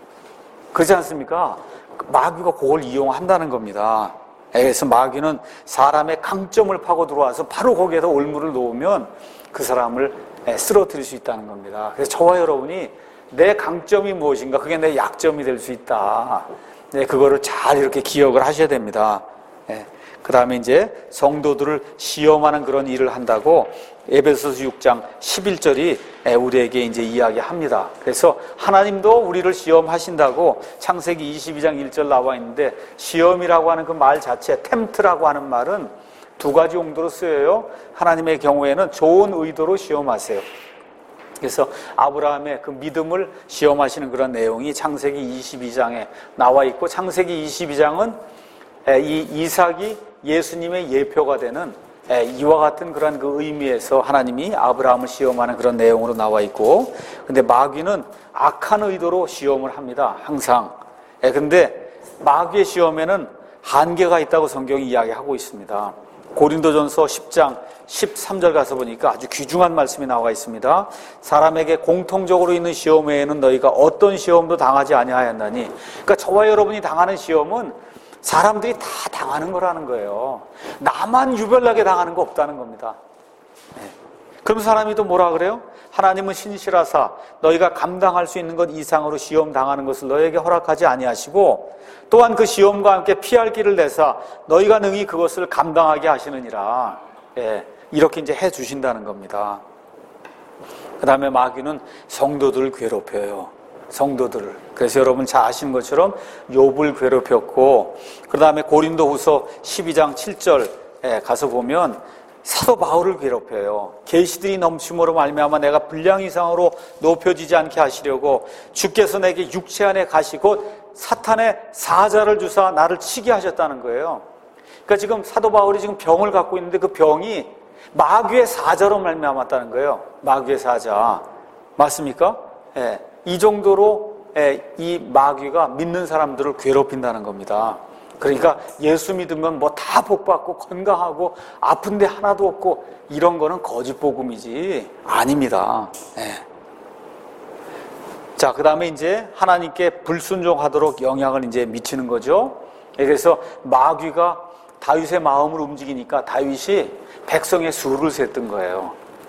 그렇지 않습니까? 마귀가 그걸 이용한다는 겁니다. 그래서 마귀는 사람의 강점을 파고 들어와서 바로 거기에다 올무를 놓으면 그 사람을 쓰러뜨릴 수 있다는 겁니다. 그래서 저와 여러분이 내 강점이 무엇인가, 그게 내 약점이 될 수 있다. 네, 그거를 잘 이렇게 기억을 하셔야 됩니다. 네. 그 다음에 이제 성도들을 시험하는 그런 일을 한다고 에베소서 육 장 십일 절이 우리에게 이제 이야기합니다. 그래서 하나님도 우리를 시험하신다고 창세기 이십이 장 일 절 나와 있는데 시험이라고 하는 그 말 자체, 템트라고 하는 말은 두 가지 용도로 쓰여요. 하나님의 경우에는 좋은 의도로 시험하세요. 그래서 아브라함의 그 믿음을 시험하시는 그런 내용이 창세기 이십이 장에 나와 있고 창세기 이십이 장은 이 이삭이 예수님의 예표가 되는 이와 같은 그런 그 의미에서 하나님이 아브라함을 시험하는 그런 내용으로 나와 있고, 근데 마귀는 악한 의도로 시험을 합니다. 항상. 근데 마귀의 시험에는 한계가 있다고 성경이 이야기하고 있습니다. 고린도전서 십 장 십삼 절 가서 보니까 아주 귀중한 말씀이 나와 있습니다. 사람에게 공통적으로 있는 시험 외에는 너희가 어떤 시험도 당하지 아니하였나니. 그러니까 저와 여러분이 당하는 시험은 사람들이 다 당하는 거라는 거예요. 나만 유별나게 당하는 거 없다는 겁니다. 네. 그럼 사람이 또 뭐라 그래요? 하나님은 신실하사 너희가 감당할 수 있는 것 이상으로 시험 당하는 것을 너희에게 허락하지 아니하시고 또한 그 시험과 함께 피할 길을 내사 너희가 능히 그것을 감당하게 하시느니라. 네. 이렇게 이제 해 주신다는 겁니다. 그 다음에 마귀는 성도들을 괴롭혀요. 성도들을. 그래서 여러분 잘 아시는 것처럼 욥을 괴롭혔고, 그 다음에 고린도후서 십이 장 칠 절에 가서 보면 사도 바울을 괴롭혀요. 계시들이 넘침으로 말미암아 내가 분량 이상으로 높여지지 않게 하시려고 주께서 내게 육체 안에 가시고 사탄의 사자를 주사 나를 치게 하셨다는 거예요. 그러니까 지금 사도 바울이 지금 병을 갖고 있는데 그 병이 마귀의 사자로 말미암았다는 거예요. 마귀의 사자. 맞습니까? 예. 이 정도로 이 마귀가 믿는 사람들을 괴롭힌다는 겁니다. 그러니까 예수 믿으면 뭐 다 복받고 건강하고 아픈데 하나도 없고 이런 거는 거짓 복음이지 아닙니다. 네. 자, 그 다음에 이제 하나님께 불순종하도록 영향을 이제 미치는 거죠. 그래서 마귀가 다윗의 마음을 움직이니까 다윗이 백성의 수를 셌던 거예요.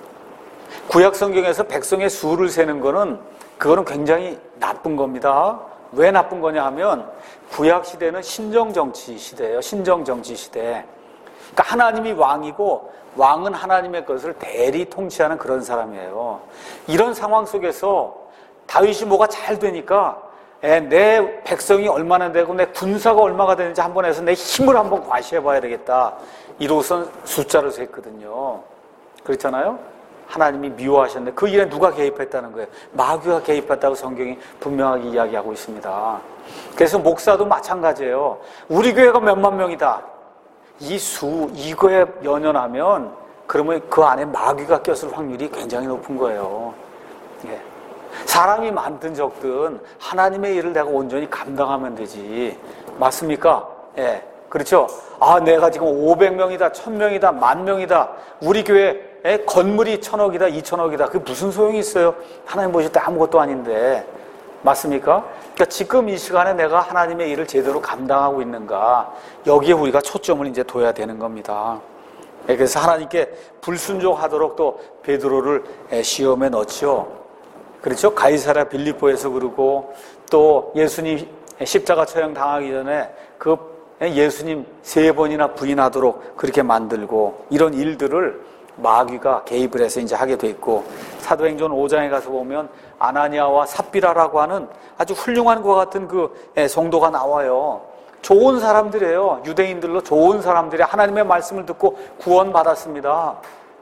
구약 성경에서 백성의 수를 세는 거는 그거는 굉장히 나쁜 겁니다. 왜 나쁜 거냐 하면 구약 시대는 신정정치 시대예요. 신정정치 시대. 그러니까 하나님이 왕이고 왕은 하나님의 것을 대리 통치하는 그런 사람이에요. 이런 상황 속에서 다윗이 뭐가 잘 되니까 내 백성이 얼마나 되고 내 군사가 얼마가 되는지 한번 해서 내 힘을 한번 과시해봐야 되겠다. 이로선 숫자를 셌거든요. 그렇잖아요? 하나님이 미워하셨는데 그 일에 누가 개입했다는 거예요? 마귀가 개입했다고 성경이 분명하게 이야기하고 있습니다. 그래서 목사도 마찬가지예요. 우리 교회가 몇만 명이다. 이 수, 이거에 연연하면 그러면 그 안에 마귀가 꼈을 확률이 굉장히 높은 거예요. 예. 사람이 만든 적든 하나님의 일을 내가 온전히 감당하면 되지. 맞습니까? 예. 그렇죠? 아, 내가 지금 오백 명이다, 천 명이다, 만 명이다. 우리 교회 건물이 천억이다, 이천억이다. 그게 무슨 소용이 있어요? 하나님 보실 때 아무것도 아닌데. 맞습니까? 그러니까 지금 이 시간에 내가 하나님의 일을 제대로 감당하고 있는가. 여기에 우리가 초점을 이제 둬야 되는 겁니다. 그래서 하나님께 불순종하도록 또 베드로를 시험에 넣죠. 그렇죠? 가이사랴 빌립보에서 그러고 또 예수님 십자가 처형 당하기 전에 그 예수님 세 번이나 부인하도록 그렇게 만들고 이런 일들을 마귀가 개입을 해서 이제 하게 됐고 사도행전 오 장에 가서 보면 아나니아와 삽비라라고 하는 아주 훌륭한 것 같은 그 성도가 나와요. 좋은 사람들이에요. 유대인들로 좋은 사람들이 하나님의 말씀을 듣고 구원받았습니다.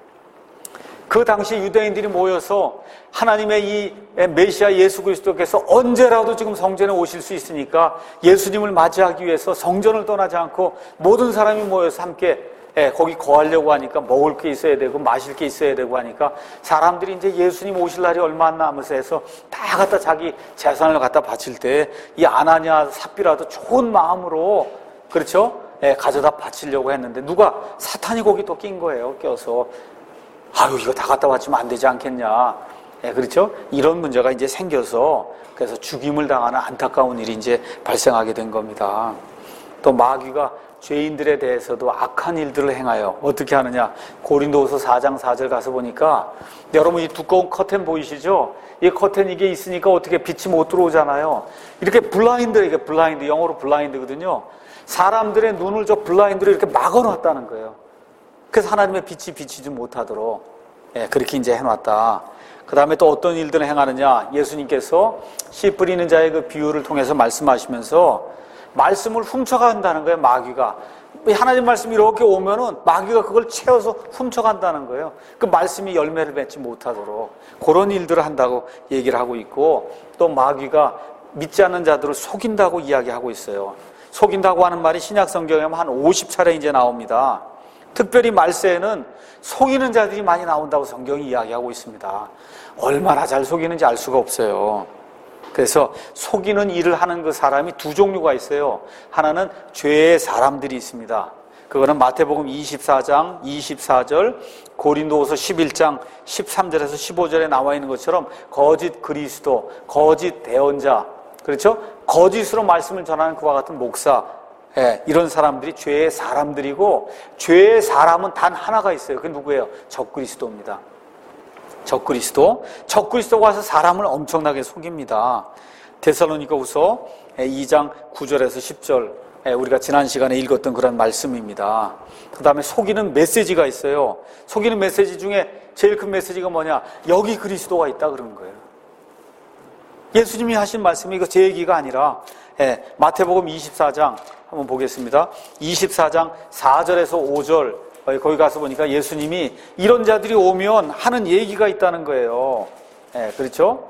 그 당시 유대인들이 모여서 하나님의 이 메시아 예수 그리스도께서 언제라도 지금 성전에 오실 수 있으니까 예수님을 맞이하기 위해서 성전을 떠나지 않고 모든 사람이 모여서 함께 거기 거하려고 하니까 먹을 게 있어야 되고 마실 게 있어야 되고 하니까 사람들이 이제 예수님 오실 날이 얼마 안 남아서 해서 다 갖다 자기 재산을 갖다 바칠 때 이 아나니아 삽비라도 좋은 마음으로 그렇죠? 가져다 바치려고 했는데 누가 사탄이 거기 또 낀 거예요. 껴서 아유, 이거 다 갖다 바치면 안 되지 않겠냐. 예, 그렇죠? 이런 문제가 이제 생겨서 그래서 죽임을 당하는 안타까운 일이 이제 발생하게 된 겁니다. 또 마귀가 죄인들에 대해서도 악한 일들을 행하여 어떻게 하느냐. 고린도후서 사 장 사 절 가서 보니까 여러분 이 두꺼운 커튼 보이시죠? 이 커튼 이게 있으니까 어떻게 빛이 못 들어오잖아요. 이렇게 블라인드, 이게 블라인드, 영어로 블라인드거든요. 사람들의 눈을 저 블라인드로 이렇게 막아놨다는 거예요. 그래서 하나님의 빛이 비치지 못하도록 예, 그렇게 이제 해놨다. 그 다음에 또 어떤 일들을 행하느냐. 예수님께서 씨 뿌리는 자의 그 비유를 통해서 말씀하시면서 말씀을 훔쳐간다는 거예요. 마귀가. 하나님 말씀이 이렇게 오면은 마귀가 그걸 채워서 훔쳐간다는 거예요. 그 말씀이 열매를 맺지 못하도록 그런 일들을 한다고 얘기를 하고 있고 또 마귀가 믿지 않는 자들을 속인다고 이야기하고 있어요. 속인다고 하는 말이 신약 성경에 한 오십 차례 이제 나옵니다. 특별히 말세에는 속이는 자들이 많이 나온다고 성경이 이야기하고 있습니다. 얼마나 잘 속이는지 알 수가 없어요. 그래서 속이는 일을 하는 그 사람이 두 종류가 있어요. 하나는 죄의 사람들이 있습니다. 그거는 마태복음 이십사 장 이십사 절, 고린도후서 십일 장 십삼 절에서 십오 절에 나와 있는 것처럼 거짓 그리스도, 거짓 대언자, 그렇죠? 거짓으로 말씀을 전하는 그와 같은 목사, 예, 이런 사람들이 죄의 사람들이고 죄의 사람은 단 하나가 있어요. 그게 누구예요? 적그리스도입니다. 적그리스도. 적그리스도가 와서 사람을 엄청나게 속입니다. 데살로니가후서 이 장 구 절에서 십 절 우리가 지난 시간에 읽었던 그런 말씀입니다. 그 다음에 속이는 메시지가 있어요. 속이는 메시지 중에 제일 큰 메시지가 뭐냐? 여기 그리스도가 있다 그러는 거예요. 예수님이 하신 말씀이 이거 제 얘기가 아니라 예, 마태복음 이십사 장 한번 보겠습니다. 이십사 장 사 절에서 오 절 거기 가서 보니까 예수님이 이런 자들이 오면 하는 얘기가 있다는 거예요. 예, 그렇죠?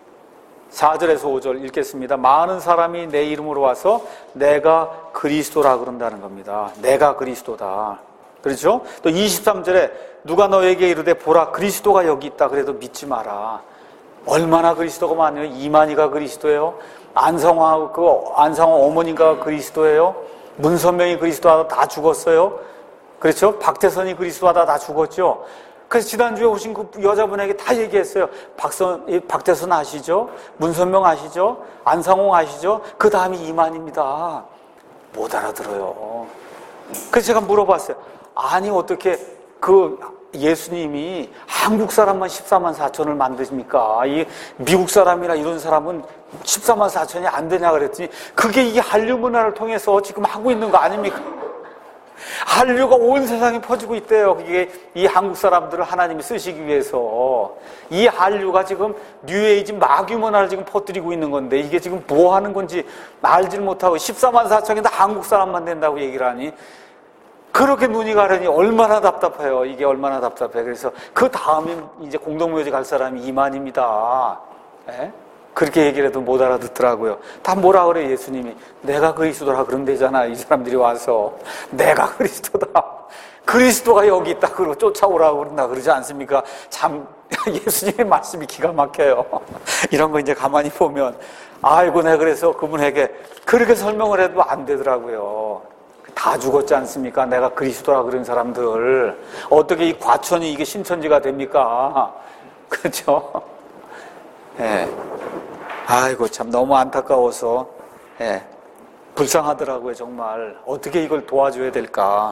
사 절에서 오 절 읽겠습니다. 많은 사람이 내 이름으로 와서 내가 그리스도라 그런다는 겁니다. 내가 그리스도다. 그렇죠? 또 이십삼 절에 누가 너에게 이르되 보라 그리스도가 여기 있다 그래도 믿지 마라. 얼마나 그리스도가 많아요? 이만희가 그리스도예요. 안성화, 그 안성화 어머니가 그리스도예요. 문선명이 그리스도하다 다 죽었어요. 그렇죠? 박태선이 그리스도하다 다 죽었죠. 그래서 지난주에 오신 그 여자분에게 다 얘기했어요. 박선, 박대선 아시죠? 문선명 아시죠? 안상홍 아시죠? 그 다음이 이만입니다. 못 알아들어요. 그래서 제가 물어봤어요. 아니 어떻게 그 예수님이 한국 사람만 십사만 사천을 만드십니까? 이 미국 사람이나 이런 사람은 십사만 사천이 안 되냐 그랬더니 그게 이 한류 문화를 통해서 지금 하고 있는 거 아닙니까? 한류가 온 세상에 퍼지고 있대요. 그게 이 한국 사람들을 하나님이 쓰시기 위해서. 이 한류가 지금 뉴에이지 마귀 문화를 지금 퍼뜨리고 있는 건데 이게 지금 뭐 하는 건지 알질 못하고 십사만 사천인데 한국 사람만 된다고 얘기를 하니 그렇게 눈이 가려니 얼마나 답답해요. 이게 얼마나 답답해. 그래서 그 다음에 이제 공동묘지 갈 사람이 이만입니다. 예? 그렇게 얘기를 해도 못 알아듣더라고요. 다 뭐라 그래 예수님이. 내가 그리스도라 그러면 되잖아. 이 사람들이 와서 내가 그리스도다. 그리스도가 여기 있다 그러고 쫓아오라고 그런다 그러지 않습니까? 참 예수님의 말씀이 기가 막혀요. 이런 거 이제 가만히 보면 아이고 내가 그래서 그분에게 그렇게 설명을 해도 안 되더라고요. 다 죽었지 않습니까? 내가 그리스도라 그런 사람들 어떻게 이 과천이 이게 신천지가 됩니까? 그렇죠? 예. 아이고 참 너무 안타까워서 예. 불쌍하더라고요. 정말 어떻게 이걸 도와줘야 될까?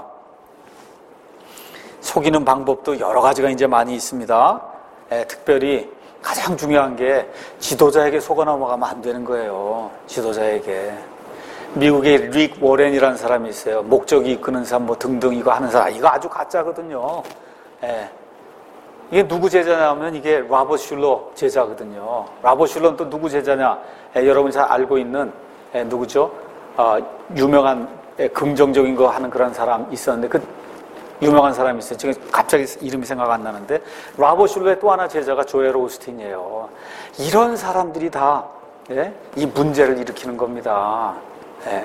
속이는 방법도 여러 가지가 이제 많이 있습니다. 예. 특별히 가장 중요한 게 지도자에게 속아 넘어가면 안 되는 거예요. 지도자에게. 미국의 릭 워렌이라는 사람이 있어요. 목적이 이끄는 삶 뭐 등등 이거 하는 사람. 이거 아주 가짜거든요. 예. 이게 누구 제자냐면 이게 라버트 슐러 제자거든요. 라버트 슐러는 또 누구 제자냐? 예, 여러분 잘 알고 있는 예, 누구죠? 어, 유명한 예, 긍정적인 거 하는 그런 사람 있었는데 그 유명한 사람이 있어요. 지금 갑자기 이름이 생각 안 나는데 라버트 슐러의 또 하나 제자가 조엘 오스틴이에요. 이런 사람들이 다 예, 이 문제를 일으키는 겁니다. 예.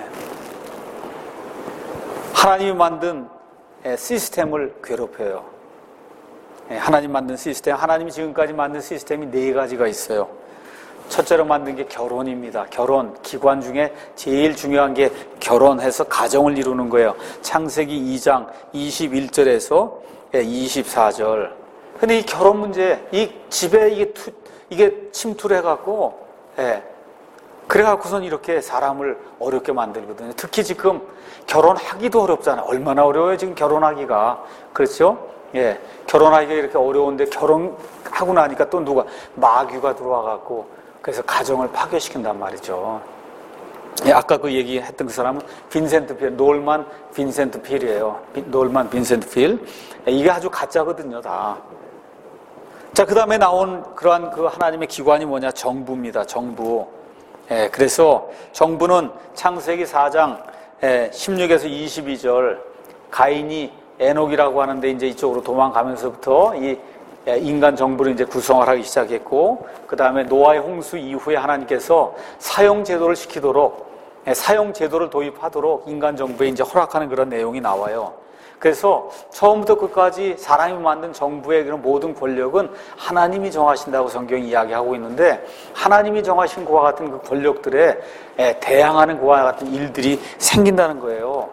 하나님이 만든 예, 시스템을 괴롭혀요. 예, 하나님 만든 시스템, 하나님이 지금까지 만든 시스템이 네 가지가 있어요. 첫째로 만든 게 결혼입니다. 결혼, 기관 중에 제일 중요한 게 결혼해서 가정을 이루는 거예요. 창세기 이 장 이십일 절에서 예, 이십사 절. 근데 이 결혼 문제, 이 집에 이게, 투, 이게 침투를 해갖고, 예, 그래갖고선 이렇게 사람을 어렵게 만들거든요. 특히 지금 결혼하기도 어렵잖아요. 얼마나 어려워요, 지금 결혼하기가. 그렇죠? 예. 결혼하기가 이렇게 어려운데 결혼하고 나니까 또 누가, 마귀가 들어와갖고, 그래서 가정을 파괴시킨단 말이죠. 예, 아까 그 얘기했던 그 사람은 빈센트 필, 놀만 빈센트 필이에요. 놀만 빈센트 필. 예, 이게 아주 가짜거든요, 다. 자, 그 다음에 나온 그러한 그 하나님의 기관이 뭐냐? 정부입니다, 정부. 예, 그래서 정부는 창세기 사 장 예, 십육에서 이십이 절 가인이 에녹이라고 하는데 이제 이쪽으로 도망가면서부터 이 인간 정부를 이제 구성을 하기 시작했고 그 다음에 노아의 홍수 이후에 하나님께서 사형 제도를 시키도록 예, 사형 제도를 도입하도록 인간 정부에 이제 허락하는 그런 내용이 나와요. 그래서 처음부터 끝까지 사람이 만든 정부의 그런 모든 권력은 하나님이 정하신다고 성경이 이야기하고 있는데 하나님이 정하신 그와 같은 그 권력들에 대항하는 그와 같은 일들이 생긴다는 거예요.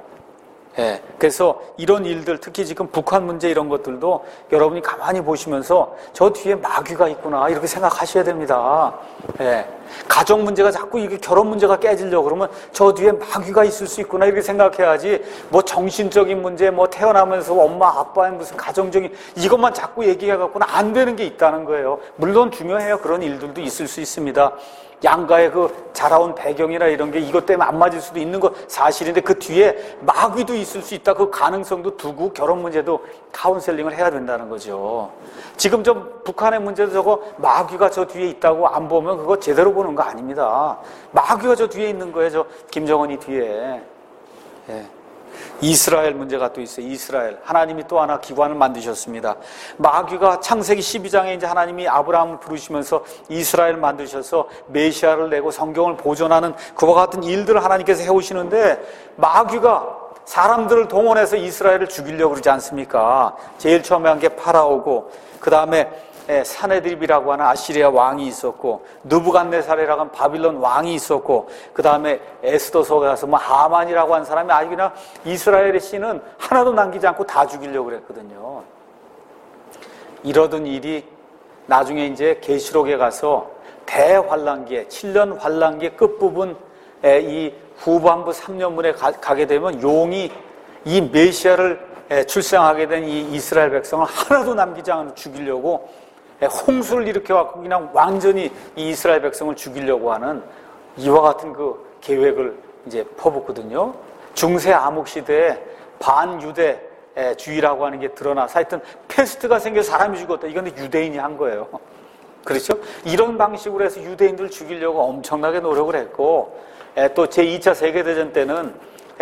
예, 그래서 이런 일들, 특히 지금 북한 문제 이런 것들도 여러분이 가만히 보시면서 저 뒤에 마귀가 있구나 이렇게 생각하셔야 됩니다. 예, 가정 문제가 자꾸 이게 결혼 문제가 깨지려고 그러면 저 뒤에 마귀가 있을 수 있구나 이렇게 생각해야지 뭐 정신적인 문제, 뭐 태어나면서 엄마 아빠의 무슨 가정적인 이것만 자꾸 얘기해갖고는 안 되는 게 있다는 거예요. 물론 중요해요. 그런 일들도 있을 수 있습니다. 양가의 그 자라온 배경이나 이런 게 이것 때문에 안 맞을 수도 있는 거 사실인데 그 뒤에 마귀도 있을 수 있다. 그 가능성도 두고 결혼 문제도 카운셀링을 해야 된다는 거죠. 지금 좀 북한의 문제도 저거 마귀가 저 뒤에 있다고 안 보면 그거 제대로 보는 거 아닙니다. 마귀가 저 뒤에 있는 거예요. 저 김정은이 뒤에. 예. 이스라엘 문제가 또 있어요. 이스라엘. 하나님이 또 하나 기관을 만드셨습니다. 마귀가 창세기 십이 장에 이제 하나님이 아브라함을 부르시면서 이스라엘을 만드셔서 메시아를 내고 성경을 보존하는 그와 같은 일들을 하나님께서 해오시는데 마귀가 사람들을 동원해서 이스라엘을 죽이려고 그러지 않습니까? 제일 처음에 한 게 파라오고 그 다음에 사네드립이라고 하는 아시리아 왕이 있었고 느부갓네살이라고 하는 바빌론 왕이 있었고 그 다음에 에스더서에 가서 뭐 하만이라고 하는 사람이 아주 그냥 이스라엘의 신은 하나도 남기지 않고 다 죽이려고 그랬거든요. 이러던 일이 나중에 이제 계시록에 가서 대환란기에 칠 년 환란기 끝부분에 이 후반부 삼 년문에 가, 가게 되면 용이 이 메시아를 출생하게 된 이 이스라엘 백성을 하나도 남기지 않고 죽이려고 홍수를 일으켜갖고 그냥 완전히 이 이스라엘 백성을 죽이려고 하는 이와 같은 그 계획을 이제 퍼붓거든요. 중세 암흑 시대에 반유대 주의라고 하는 게 드러나서 하여튼 패스트가 생겨서 사람이 죽었다. 이건 유대인이 한 거예요. 그렇죠? 이런 방식으로 해서 유대인들을 죽이려고 엄청나게 노력을 했고, 또 제이 차 세계대전 때는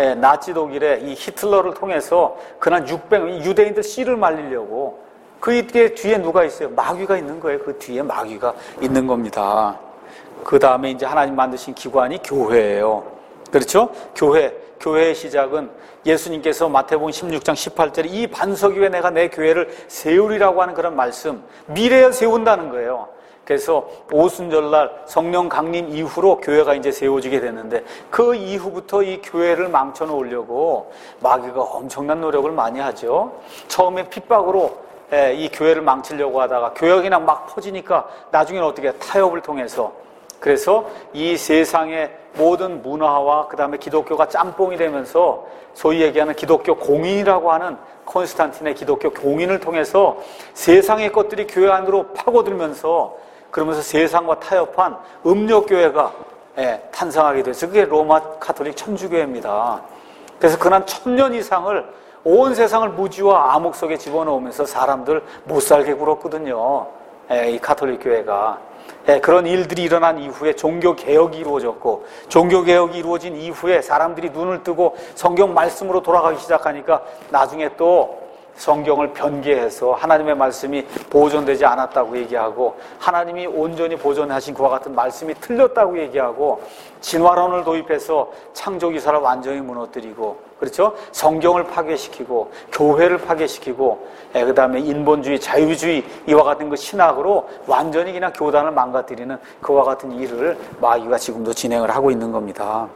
나치 독일의 이 히틀러를 통해서 그날 육백 유대인들 씨를 말리려고, 그 뒤에 누가 있어요? 마귀가 있는 거예요. 그 뒤에 마귀가 있는 겁니다. 그 다음에 이제 하나님 만드신 기관이 교회예요. 그렇죠? 교회. 교회의 시작은 예수님께서 마태복음 십육 장 십팔 절에 이 반석 위에 내가 내 교회를 세우리라고 하는 그런 말씀, 미래에 세운다는 거예요. 그래서 오순절날 성령 강림 이후로 교회가 이제 세워지게 됐는데, 그 이후부터 이 교회를 망쳐놓으려고 마귀가 엄청난 노력을 많이 하죠. 처음에 핍박으로 이 교회를 망치려고 하다가 교회가 그냥 막 퍼지니까 나중에는 어떻게 타협을 통해서, 그래서 이 세상의 모든 문화와 그 다음에 기독교가 짬뽕이 되면서 소위 얘기하는 기독교 공인이라고 하는 콘스탄틴의 기독교 공인을 통해서 세상의 것들이 교회 안으로 파고들면서, 그러면서 세상과 타협한 음력교회가 예, 탄생하게 됐어요. 그게 로마 카톨릭 천주교회입니다. 그래서 그난 천년 이상을 온 세상을 무지와 암흑 속에 집어넣으면서 사람들 못 살게 굴었거든요. 예, 이 카톨릭 교회가. 예, 그런 일들이 일어난 이후에 종교개혁이 이루어졌고, 종교개혁이 이루어진 이후에 사람들이 눈을 뜨고 성경 말씀으로 돌아가기 시작하니까 나중에 또 성경을 변개해서 하나님의 말씀이 보존되지 않았다고 얘기하고, 하나님이 온전히 보존하신 그와 같은 말씀이 틀렸다고 얘기하고, 진화론을 도입해서 창조기사를 완전히 무너뜨리고, 그렇죠? 성경을 파괴시키고 교회를 파괴시키고, 예, 그 다음에 인본주의, 자유주의 이와 같은 그 신학으로 완전히 그냥 교단을 망가뜨리는 그와 같은 일을 마귀가 지금도 진행을 하고 있는 겁니다.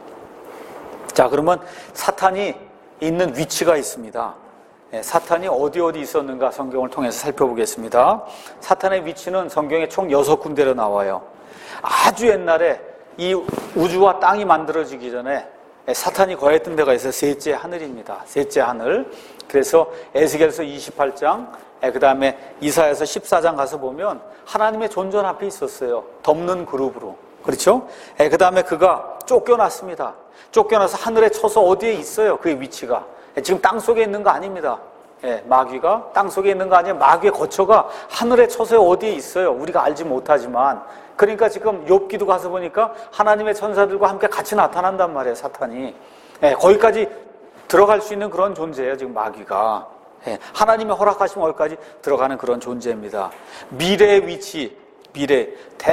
자, 그러면 사탄이 있는 위치가 있습니다. 사탄이 어디 어디 있었는가 성경을 통해서 살펴보겠습니다. 사탄의 위치는 성경에 총 여섯 군데로 나와요. 아주 옛날에 이 우주와 땅이 만들어지기 전에 사탄이 거했던 데가 있어요. 셋째 하늘입니다. 셋째 하늘. 그래서 에스겔서 이십팔 장, 그 다음에 이사야서 십사 장 가서 보면 하나님의 존전 앞에 있었어요. 덮는 그룹으로. 그렇죠? 그 다음에 그가 쫓겨났습니다. 쫓겨나서 하늘에 쳐서 어디에 있어요? 그의 위치가. 지금 땅속에 있는 거 아닙니다. 예, 마귀가 땅속에 있는 거 아니에요. 마귀의 거처가 하늘에 쳐서 어디에 있어요. 우리가 알지 못하지만. 그러니까 지금 욥기도 가서 보니까 하나님의 천사들과 함께 같이 나타난단 말이에요, 사탄이. 예, 거기까지 들어갈 수 있는 그런 존재예요, 지금 마귀가. 예, 하나님의 허락하시면 거기까지 들어가는 그런 존재입니다. 미래의 위치, 미래.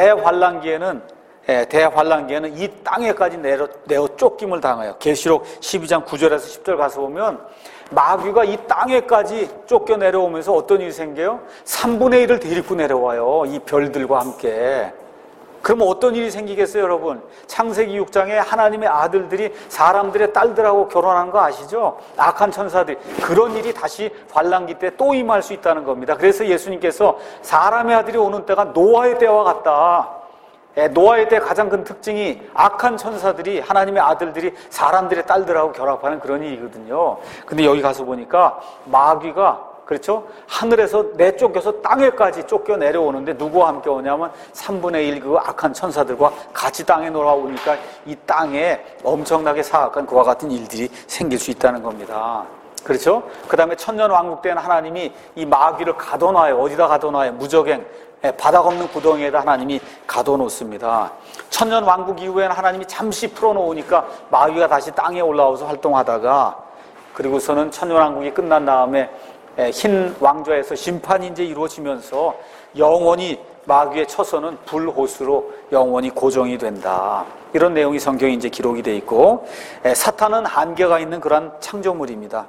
대환란기에는 예, 대환란기에는 이 땅에까지 내려, 내어 쫓김을 당해요. 계시록 십이 장 구 절에서 십 절 가서 보면 마귀가 이 땅에까지 쫓겨 내려오면서 어떤 일이 생겨요? 삼분의 일을 데리고 내려와요. 이 별들과 함께. 그러면 어떤 일이 생기겠어요, 여러분? 창세기 육 장에 하나님의 아들들이 사람들의 딸들하고 결혼한 거 아시죠? 악한 천사들이. 그런 일이 다시 환란기 때 또 임할 수 있다는 겁니다. 그래서 예수님께서 사람의 아들이 오는 때가 노아의 때와 같다. 노아의 때 가장 큰 특징이 악한 천사들이, 하나님의 아들들이 사람들의 딸들하고 결합하는 그런 일이거든요. 근데 여기 가서 보니까 마귀가, 그렇죠? 하늘에서 내쫓겨서 땅에까지 쫓겨 내려오는데 누구와 함께 오냐면 삼분의 일 그 악한 천사들과 같이 땅에 놀아오니까 이 땅에 엄청나게 사악한 그와 같은 일들이 생길 수 있다는 겁니다. 그렇죠? 그 다음에 천년 왕국 때는 하나님이 이 마귀를 가둬놔요. 어디다 가둬놔요? 무적행. 바닥 없는 구덩이에다 하나님이 가둬놓습니다. 천년 왕국 이후에는 하나님이 잠시 풀어놓으니까 마귀가 다시 땅에 올라와서 활동하다가, 그리고서는 천년 왕국이 끝난 다음에 흰 왕좌에서 심판이 이제 이루어지면서 영원히 마귀의 처소는 불호수로 영원히 고정이 된다. 이런 내용이 성경에 이제 기록이 되어 있고, 사탄은 한계가 있는 그런 창조물입니다.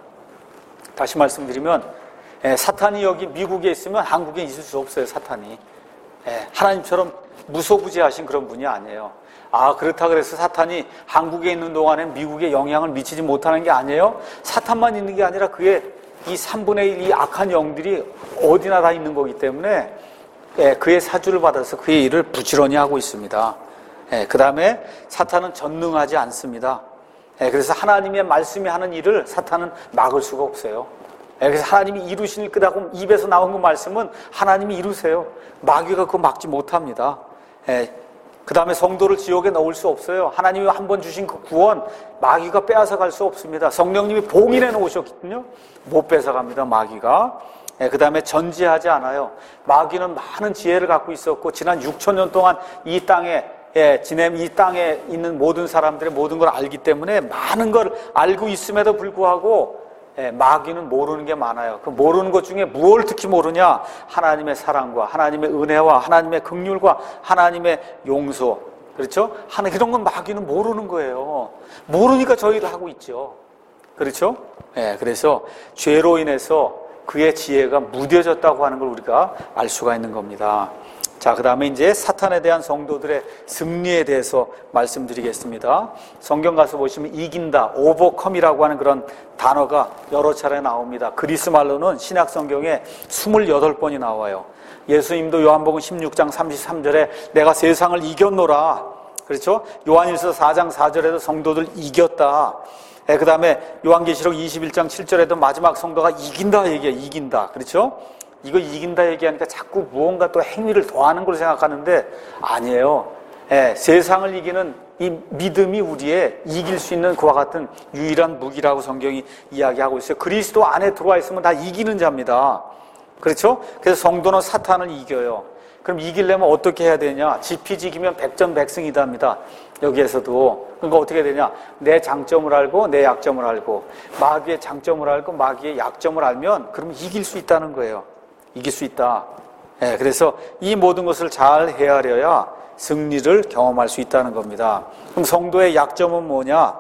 다시 말씀드리면 사탄이 여기 미국에 있으면 한국에 있을 수 없어요, 사탄이. 하나님처럼 무소부지하신 그런 분이 아니에요. 아, 그렇다 그래서 사탄이 한국에 있는 동안엔 미국에 영향을 미치지 못하는 게 아니에요. 사탄만 있는 게 아니라 그의 이 삼분의 일 이 악한 영들이 어디나 다 있는 거기 때문에 예, 그의 사주를 받아서 그의 일을 부지런히 하고 있습니다. 예, 그 다음에 사탄은 전능하지 않습니다. 예, 그래서 하나님의 말씀이 하는 일을 사탄은 막을 수가 없어요. 예, 그래서 하나님이 이루실 거라고 입에서 나온 그 말씀은 하나님이 이루세요. 마귀가 그거 막지 못합니다. 예, 그 다음에 성도를 지옥에 넣을 수 없어요. 하나님이 한번 주신 그 구원 마귀가 빼앗아 갈 수 없습니다. 성령님이 봉인해 놓으셨거든요. 못 뺏어갑니다, 마귀가. 예, 그 다음에 전지하지 않아요. 마귀는 많은 지혜를 갖고 있었고 지난 육천 년 동안 이 땅에 예, 지냄 이 땅에 있는 모든 사람들의 모든 걸 알기 때문에 많은 걸 알고 있음에도 불구하고 예, 마귀는 모르는 게 많아요. 그 모르는 것 중에 무엇을 특히 모르냐? 하나님의 사랑과 하나님의 은혜와 하나님의 긍휼과 하나님의 용서. 그렇죠? 하나 이런 건 마귀는 모르는 거예요. 모르니까 저희도 하고 있죠. 그렇죠? 예, 그래서 죄로 인해서 그의 지혜가 무뎌졌다고 하는 걸 우리가 알 수가 있는 겁니다. 자, 그 다음에 이제 사탄에 대한 성도들의 승리에 대해서 말씀드리겠습니다. 성경 가서 보시면 이긴다, overcome이라고 하는 그런 단어가 여러 차례 나옵니다. 그리스 말로는 신약 성경에 스물여덟 번이 나와요. 예수님도 요한복음 십육 장 삼십삼 절에 내가 세상을 이겼노라. 그렇죠? 요한일서 사 장 사 절에도 성도들 이겼다. 네, 그 다음에 요한계시록 이십일 장 칠 절에도 마지막 성도가 이긴다 얘기해, 이긴다. 그렇죠? 이거 이긴다 얘기하니까 자꾸 무언가 또 행위를 더하는 걸 생각하는데 아니에요. 예, 세상을 이기는 이 믿음이 우리의 이길 수 있는 그와 같은 유일한 무기라고 성경이 이야기하고 있어요. 그리스도 안에 들어와 있으면 다 이기는 자입니다. 그렇죠? 그래서 성도는 사탄을 이겨요. 그럼 이기려면 어떻게 해야 되냐? 지피지기면 백전백승이답니다. 여기에서도. 그러니까 어떻게 되냐? 내 장점을 알고 내 약점을 알고 마귀의 장점을 알고 마귀의 약점을 알면 그럼 이길 수 있다는 거예요. 이길 수 있다. 예, 그래서 이 모든 것을 잘 헤아려야 승리를 경험할 수 있다는 겁니다. 그럼 성도의 약점은 뭐냐?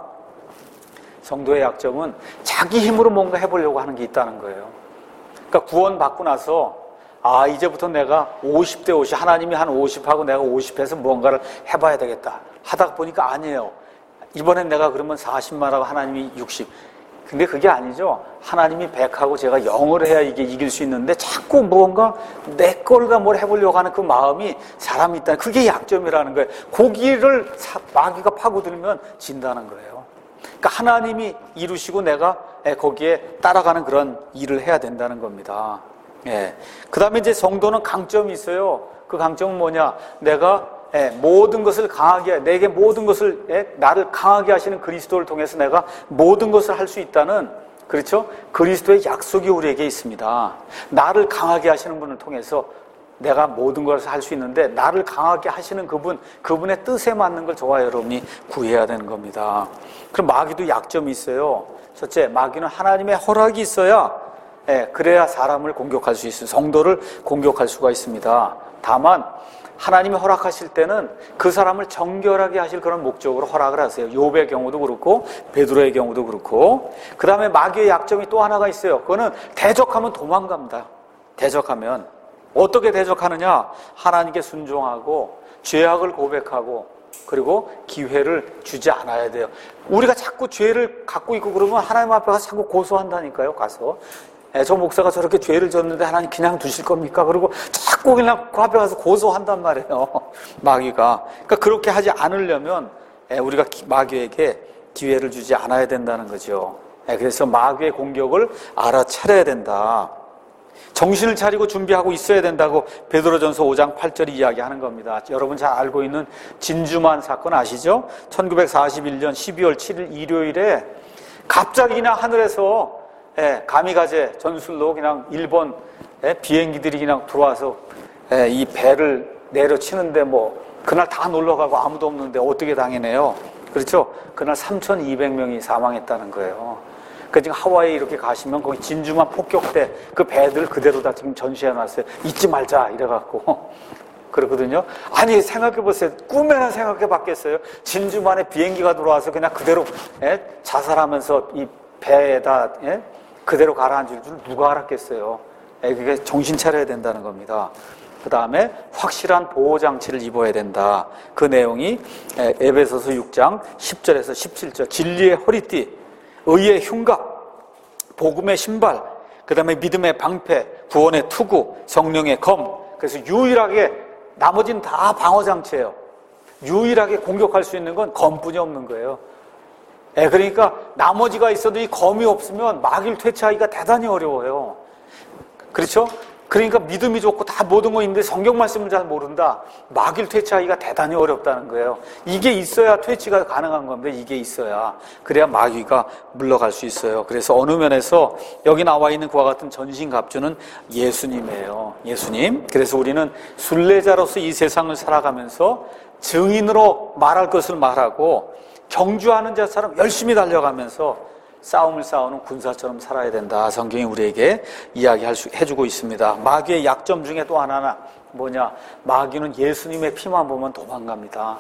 성도의 약점은 자기 힘으로 뭔가 해보려고 하는 게 있다는 거예요. 그러니까 구원받고 나서 아, 이제부터 내가 오십 대 오십, 하나님이 한 오십하고 내가 오십해서 무언가를 해봐야 되겠다. 하다 보니까 아니에요. 이번엔 내가 그러면 사십만 하고 하나님이 육십. 근데 그게 아니죠. 하나님이 백하고 제가 영을 해야 이게 이길 수 있는데 자꾸 무언가 내 걸다 뭘 해보려고 하는 그 마음이 사람이 있다. 그게 약점이라는 거예요. 고기를 마귀가 파고들면 진다는 거예요. 그러니까 하나님이 이루시고 내가 거기에 따라가는 그런 일을 해야 된다는 겁니다. 예. 그 다음에 이제 성도는 강점이 있어요. 그 강점은 뭐냐? 내가 예, 모든 것을 강하게, 내게 모든 것을, 예, 나를 강하게 하시는 그리스도를 통해서 내가 모든 것을 할 수 있다는, 그렇죠? 그리스도의 약속이 우리에게 있습니다. 나를 강하게 하시는 분을 통해서 내가 모든 것을 할 수 있는데, 나를 강하게 하시는 그분, 그분의 뜻에 맞는 걸 저와 여러분이 구해야 되는 겁니다. 그럼 마귀도 약점이 있어요. 첫째, 마귀는 하나님의 허락이 있어야, 예, 그래야 사람을 공격할 수 있어요. 성도를 공격할 수가 있습니다. 다만, 하나님이 허락하실 때는 그 사람을 정결하게 하실 그런 목적으로 허락을 하세요. 욥의 경우도 그렇고 베드로의 경우도 그렇고. 그 다음에 마귀의 약점이 또 하나가 있어요. 그거는 대적하면 도망갑니다. 대적하면 어떻게 대적하느냐? 하나님께 순종하고 죄악을 고백하고 그리고 기회를 주지 않아야 돼요. 우리가 자꾸 죄를 갖고 있고 그러면 하나님 앞에 가서 자꾸 고소한다니까요. 가서 예, 저 목사가 저렇게 죄를 졌는데 하나님 그냥 두실 겁니까? 그리고 자꾸 그냥 그 앞에 가서 고소한단 말이에요. 마귀가. 그러니까 그렇게 하지 않으려면 예, 우리가 마귀에게 기회를 주지 않아야 된다는 거죠. 예, 그래서 마귀의 공격을 알아차려야 된다. 정신을 차리고 준비하고 있어야 된다고 베드로전서 오 장 팔 절이 이야기하는 겁니다. 여러분 잘 알고 있는 진주만 사건 아시죠? 천구백사십일 년 십이월 칠일 일요일에 갑자기 그냥 하늘에서 예, 가미가제 전술로 그냥 일본 예, 비행기들이 그냥 들어와서 예, 이 배를 내려치는데 뭐 그날 다 놀러가고 아무도 없는데 어떻게 당해내요? 그렇죠? 그날 삼천이백 명이 사망했다는 거예요. 그 지금 하와이 이렇게 가시면 거기 진주만 폭격대 그 배들 그대로 다 지금 전시해놨어요. 잊지 말자 이래갖고 그렇거든요. 아니 생각해보세요. 꿈에나 생각해봤겠어요? 진주만에 비행기가 들어와서 그냥 그대로 예, 자살하면서 이 배에다 예? 그대로 가라앉을 줄 누가 알았겠어요. 예, 그게 정신 차려야 된다는 겁니다. 그 다음에 확실한 보호장치를 입어야 된다. 그 내용이 에베소서 육 장 십 절에서 십칠 절 진리의 허리띠, 의의 흉갑, 복음의 신발, 그 다음에 믿음의 방패, 구원의 투구, 성령의 검. 그래서 유일하게 나머지는 다 방어장치예요. 유일하게 공격할 수 있는 건 검뿐이 없는 거예요. 예, 그러니까 나머지가 있어도 이 검이 없으면 마귀를 퇴치하기가 대단히 어려워요. 그렇죠? 그러니까 믿음이 좋고 다 모든 거 있는데 성경 말씀을 잘 모른다. 마귀를 퇴치하기가 대단히 어렵다는 거예요. 이게 있어야 퇴치가 가능한 건데 이게 있어야. 그래야 마귀가 물러갈 수 있어요. 그래서 어느 면에서 여기 나와 있는 그와 같은 전신갑주는 예수님이에요. 예수님. 그래서 우리는 순례자로서 이 세상을 살아가면서 증인으로 말할 것을 말하고 경주하는 자처럼 열심히 달려가면서 싸움을 싸우는 군사처럼 살아야 된다. 성경이 우리에게 이야기할 수, 해주고 있습니다. 마귀의 약점 중에 또 하나는 뭐냐? 마귀는 예수님의 피만 보면 도망갑니다.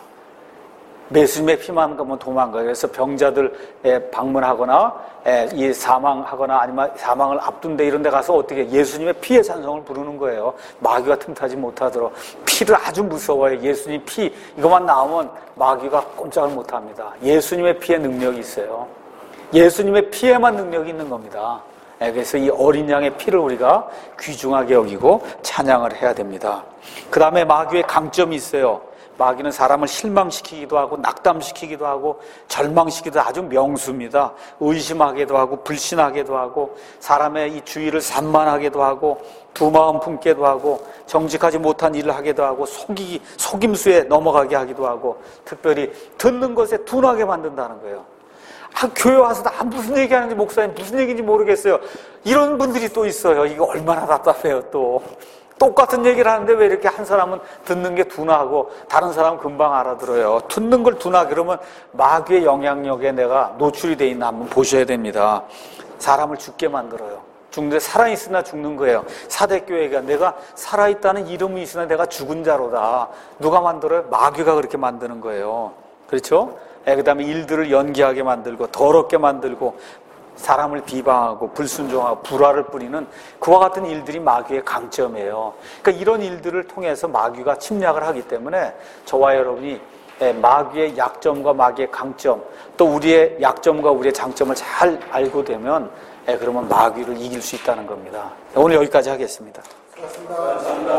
예수님의 피만 보면 도망가요. 그래서 병자들에 방문하거나 이 사망하거나 아니면 사망을 앞둔 데 이런 데 가서 어떻게 예수님의 피의 찬송을 부르는 거예요. 마귀가 틈타지 못하도록. 피를 아주 무서워해요. 예수님 피 이것만 나오면 마귀가 꼼짝을 못합니다. 예수님의 피의 능력이 있어요. 예수님의 피에만 능력이 있는 겁니다. 그래서 이 어린 양의 피를 우리가 귀중하게 여기고 찬양을 해야 됩니다. 그 다음에 마귀의 강점이 있어요. 마귀는 사람을 실망시키기도 하고 낙담시키기도 하고 절망시키기도 아주 명수입니다. 의심하게도 하고 불신하게도 하고 사람의 이 주의를 산만하게도 하고 두 마음 품게도 하고 정직하지 못한 일을 하게도 하고 속이, 속임수에 넘어가게 하기도 하고 특별히 듣는 것에 둔하게 만든다는 거예요. 아, 교회 와서 나 무슨 얘기하는지 목사님 무슨 얘기인지 모르겠어요. 이런 분들이 또 있어요. 이거 얼마나 답답해요. 또 똑같은 얘기를 하는데 왜 이렇게 한 사람은 듣는 게 둔하고 다른 사람은 금방 알아들어요. 듣는 걸 둔하 그러면 마귀의 영향력에 내가 노출이 돼 있나 한번 보셔야 됩니다. 사람을 죽게 만들어요. 죽는데 살아있으나 죽는 거예요. 사대교회가 내가 살아있다는 이름이 있으나 내가 죽은 자로다. 누가 만들어요? 마귀가 그렇게 만드는 거예요. 그렇죠? 그 다음에 일들을 연기하게 만들고 더럽게 만들고 사람을 비방하고 불순종하고 불화를 뿌리는 그와 같은 일들이 마귀의 강점이에요. 그러니까 이런 일들을 통해서 마귀가 침략을 하기 때문에 저와 여러분이 마귀의 약점과 마귀의 강점 또 우리의 약점과 우리의 장점을 잘 알고 되면 그러면 마귀를 이길 수 있다는 겁니다. 오늘 여기까지 하겠습니다.
고맙습니다.